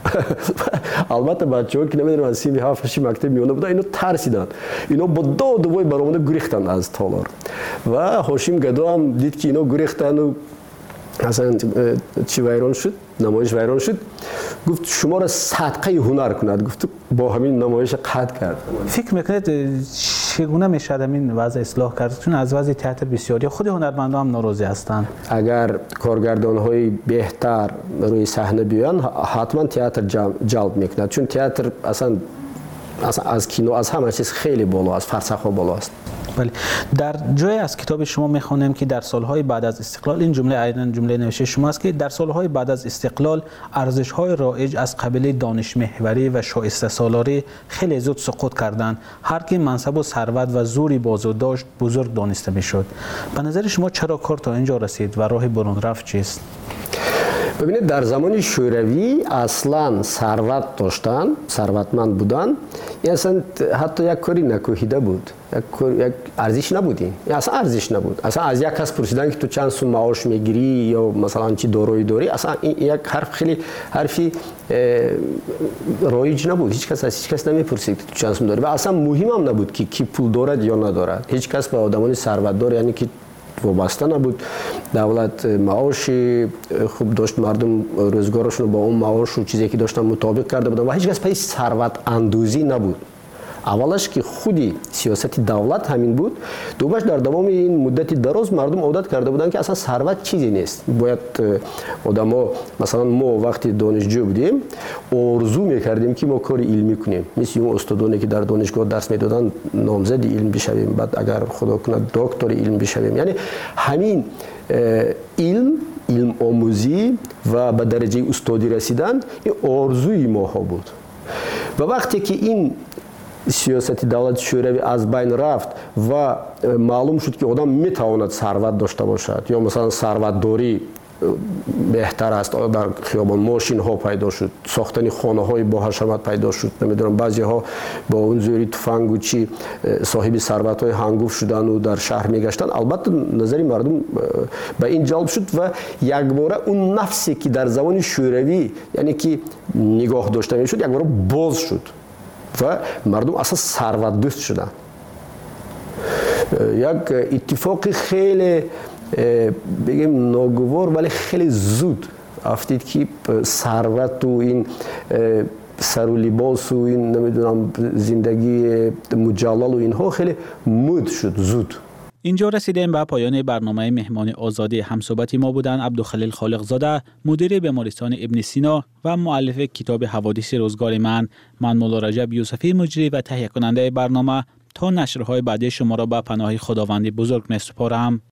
البته بچه‌ها که نمیدونم از سیمی هفتش مکتب میونه بودن اینو ترسیدن، اینا با داد و وای برآمده گریختن از تالار و هاشم گدا هم دید که اینا گریختن و اصلا چی ویران شد، نمایش ویران شد. گفت شما را صدقه هنر کند. گفت با همین نمایش قطع کرد. فکر میکنید چگونه میشه این وضع اصلاح کرد؟ چون از وضع تئاتر بسیاری خود هنرمندان هم ناراضی هستند. اگر کارگردان‌های بهتر روی صحنه بیان حتما تئاتر جلب میکند، چون تئاتر اصلا اصلا از کینو از همه چیز خیلی بالا است، فرسخ‌ها بالا است. بله، در جای از کتاب شما میخوانیم که در سالهای بعد از استقلال، این جمله عیناً جمله نوشته شما است که در سالهای بعد از استقلال ارزش‌های رایج از قبیل دانش محوری و شایسته سالاری خیلی زود سقوط کردند. هر کی منصب و ثروت و زوری بازو داشت بزرگ دانسته میشد. به نظر شما چرا کار تا اینجا رسید و راه برون رفت چیست؟ ببینید در زمان شوروی اصلا ثروت داشتن، ثروتمند بودن، این اصلا حتی یک کاری نکوهیده بود، یک یک ارزش نبود، این اصلا ارزش نبود. اصلا از یک کس پرسیدن که تو چند سوم معاش میگیری یا مثلا چی دارایی داری، اصلا این یک حرف خیلی حرفی رایج نبود. هیچ کس از هیچ کس نمیپرسید که تو چند سوم داری و اصلا مهم هم نبود که کی پول دارد یا ندارد. هیچ کس به آدمان ثروتدار یعنی که وابسته نبود. دولت معاش خوب داشت، مردم روزگارشون با اون معاش و چیزی که داشتن مطابق کرده بودن و هیچ کس پای ثروت اندوزی نبود. اولش که خودی سیاست دولت همین بود، دومش در تمام این مدت دراز مردم عادت کرده بودن که اصلا ثروت چیزی نیست. باید آدما مثلا ما وقتی دانشجو بودیم آرزو میکردیم که ما کار علمی کنیم، مثل اون استادانی که در دانشگاه درس میدادن نامزد علم بشویم، بعد اگر خدا کنه دکتر علم بشویم. یعنی همین علم علم آموزی و به درجه استادی رسیدن این آرزوی ما ها بود. و وقتی که این سیاست دولت شوروی از بین رفت و معلوم شد که آدم میتواند ثروت داشته باشد یا مثلا ثروت داری بهتر است، در خیابان ماشین ها پیدا شد، ساختن خانه های با حشمت پیدا شد، نمیدونم بعضی ها با اون زوری تفنگ و چی صاحب ثروت های هنگفت شدن و در شهر میگشتن. البته نظری مردم به این جلب شد و یک باره اون نفسی که در زمان شوروی یعنی که نگاه داشته میشد یک باره باز شد و مردم اصلا ثروت دوست شدن. یک اتفاق خیلی بگیم ناگوار ولی خیلی زود افتید که ثروت و این سر و لباس و این نمیدونم زندگی مجلل و اینها خیلی مد شد زود. اینجا رسیدیم به پایان برنامه مهمان آزادی. همصحبت ما بودن عبدالخلیل خالقزاده، مدیر بیمارستان ابن سینا و مؤلف کتاب حوادث روزگار من. من مولا رجب یوسفی مجری و تهیه کننده برنامه تا نشرهای بعدی شما را به پناه خداوند بزرگ می‌سپارم.